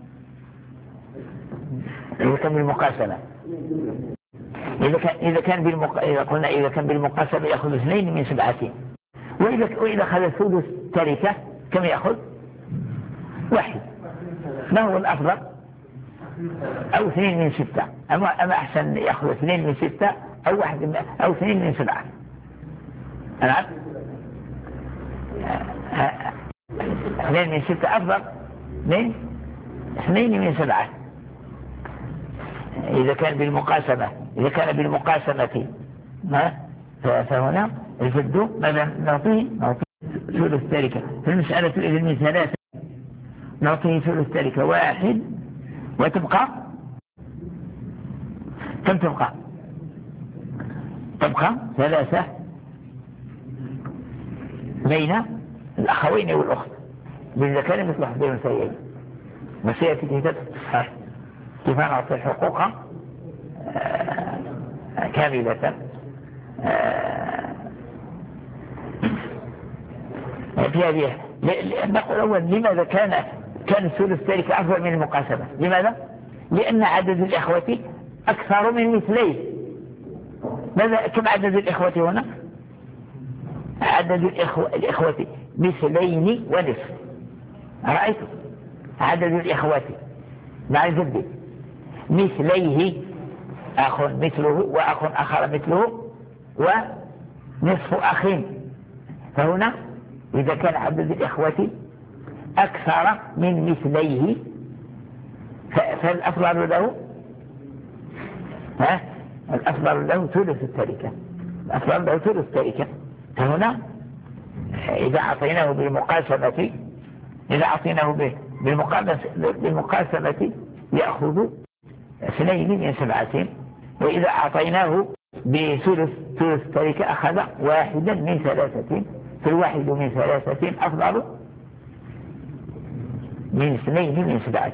إذا كان بالمقاسمة يأخذ 2 من 7. وإذا أخذ ثلث تركة كم يأخذ؟ 1. ما هو الأفضل؟ أو 2 من 6. أما أحسن يأخذ 2 من 6 أو 2 من 7. نعم، 2 من 6 أفضل من 2 من 7 إذا كان بالمقاسمة. فهنا الجد ماذا نعطيه ثلث تركة. في المسألة إذن من ثلاثة نعطيه ثلث تركة واحد، وتبقى كم تبقى؟ تبقى ثلاثة بين الأخوين والأخت بالذكر مثل حظ الأنثيين. وسيأتي كتاب التصحيح كيف نعطي الحقوق كاملة. في هذه نقول أول لماذا كان ثلث تركة أفضل من المقاسمة؟ لماذا؟ لأن عدد الإخوة أكثر من مثليه. ماذا كم عدد الإخوة هنا؟ عدد الإخوة مثلين ونصف. رأيت عدد الإخوة مع الجد مثليه، أخ مثله وأخ آخر مثله ونصف أخ. فهنا إذا كان عدد الإخوة أكثر من مثليه فالأفضل له الأفضل له ثلث التركة. الأفضل له ثلث التركة. فهنا إذا أعطيناه بالمقاسمة يأخذ 2 من 7، وإذا أعطيناه بثلث التركة أخذ 1 من 3. فالواحد من 3 أفضل من 2 من 7،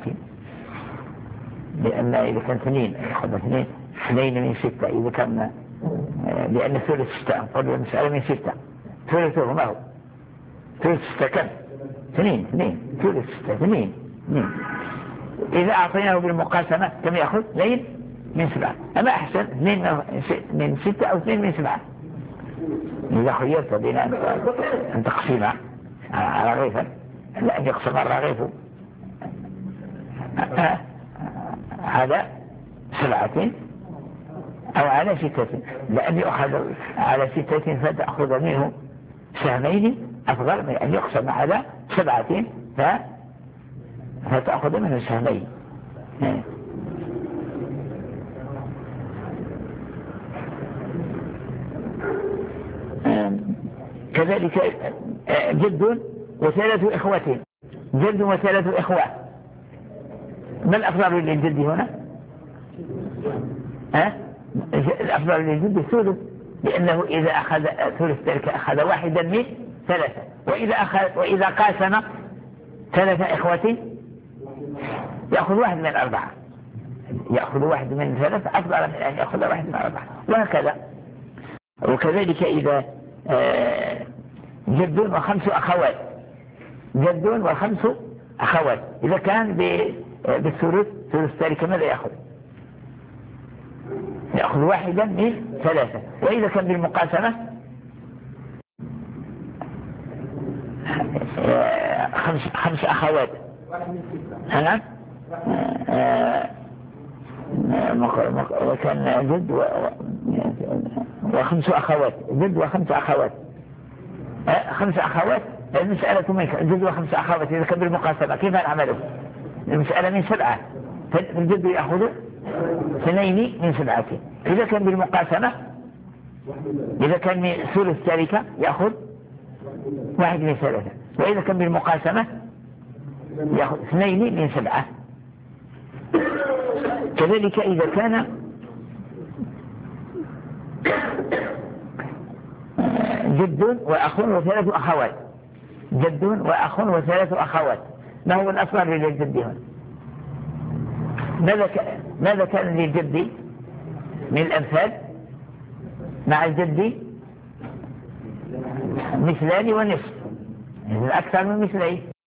لأن إذا كان 2 يأخذ 2 من 6. إذا كان لأن ثلث 6 قبل المسألة من 6 ثلثه ما هو؟ ثلث 6 كم؟ 2 ثلث 6 2. إذا أعطيناه بالمقاسمة كم يأخذ؟ 2 من 7. أما أحسن 2 من 6 أو 2 من 7. إذا خيرت بين أن تقسمها على رغيفا، لا أن يقسم الرغيف على 7 أو على 6، لأن يؤخذ على 6 فتأخذ منه 2 أفضل من أن يقسم على 7 فتأخذ منه 2. كذلك جد و3 إخوة. جد و3 إخوة، ما الأفضل للجد هنا؟ الأفضل للجد الثلث، لأنه إذا أخذ ثلث تركة أخذ 1 من 3، وإذا قاسم 3 إخوة يأخذ 1 من 4. يأخذ 1 من 3 أفضل من أن يأخذ 1 من 4، وهكذا. وكذلك إذا جد و5 أخوات. جد و5 أخوات إذا كان بالثلث ثلث تركة ماذا يأخذ؟ يأخذ 1 من 3. وإذا كان بالمقاسمة 5 أخوات. وكان جد و5 أخوات. جد و5 أخوات 5 أخوات. المسألة منك جد و5 أخوات إذا كان بالمقاسمة كيف نعمله؟ المسألة من 7، فالجد يأخذ 2 من 7. إذا كان بالمقاسمة إذا كان من ثلث تركة يأخذ 1 من 3، وإذا كان بالمقاسمة يأخذ 2 من 7. كذلك إذا كان جد وأخ و3 أخوات. جد وأخ و3 أخوات، ما هو الأفضل للجد هنا؟ ماذا كان للجد من الأمثال مع الجد؟ 2 ونصف، إذن أكثر من 2.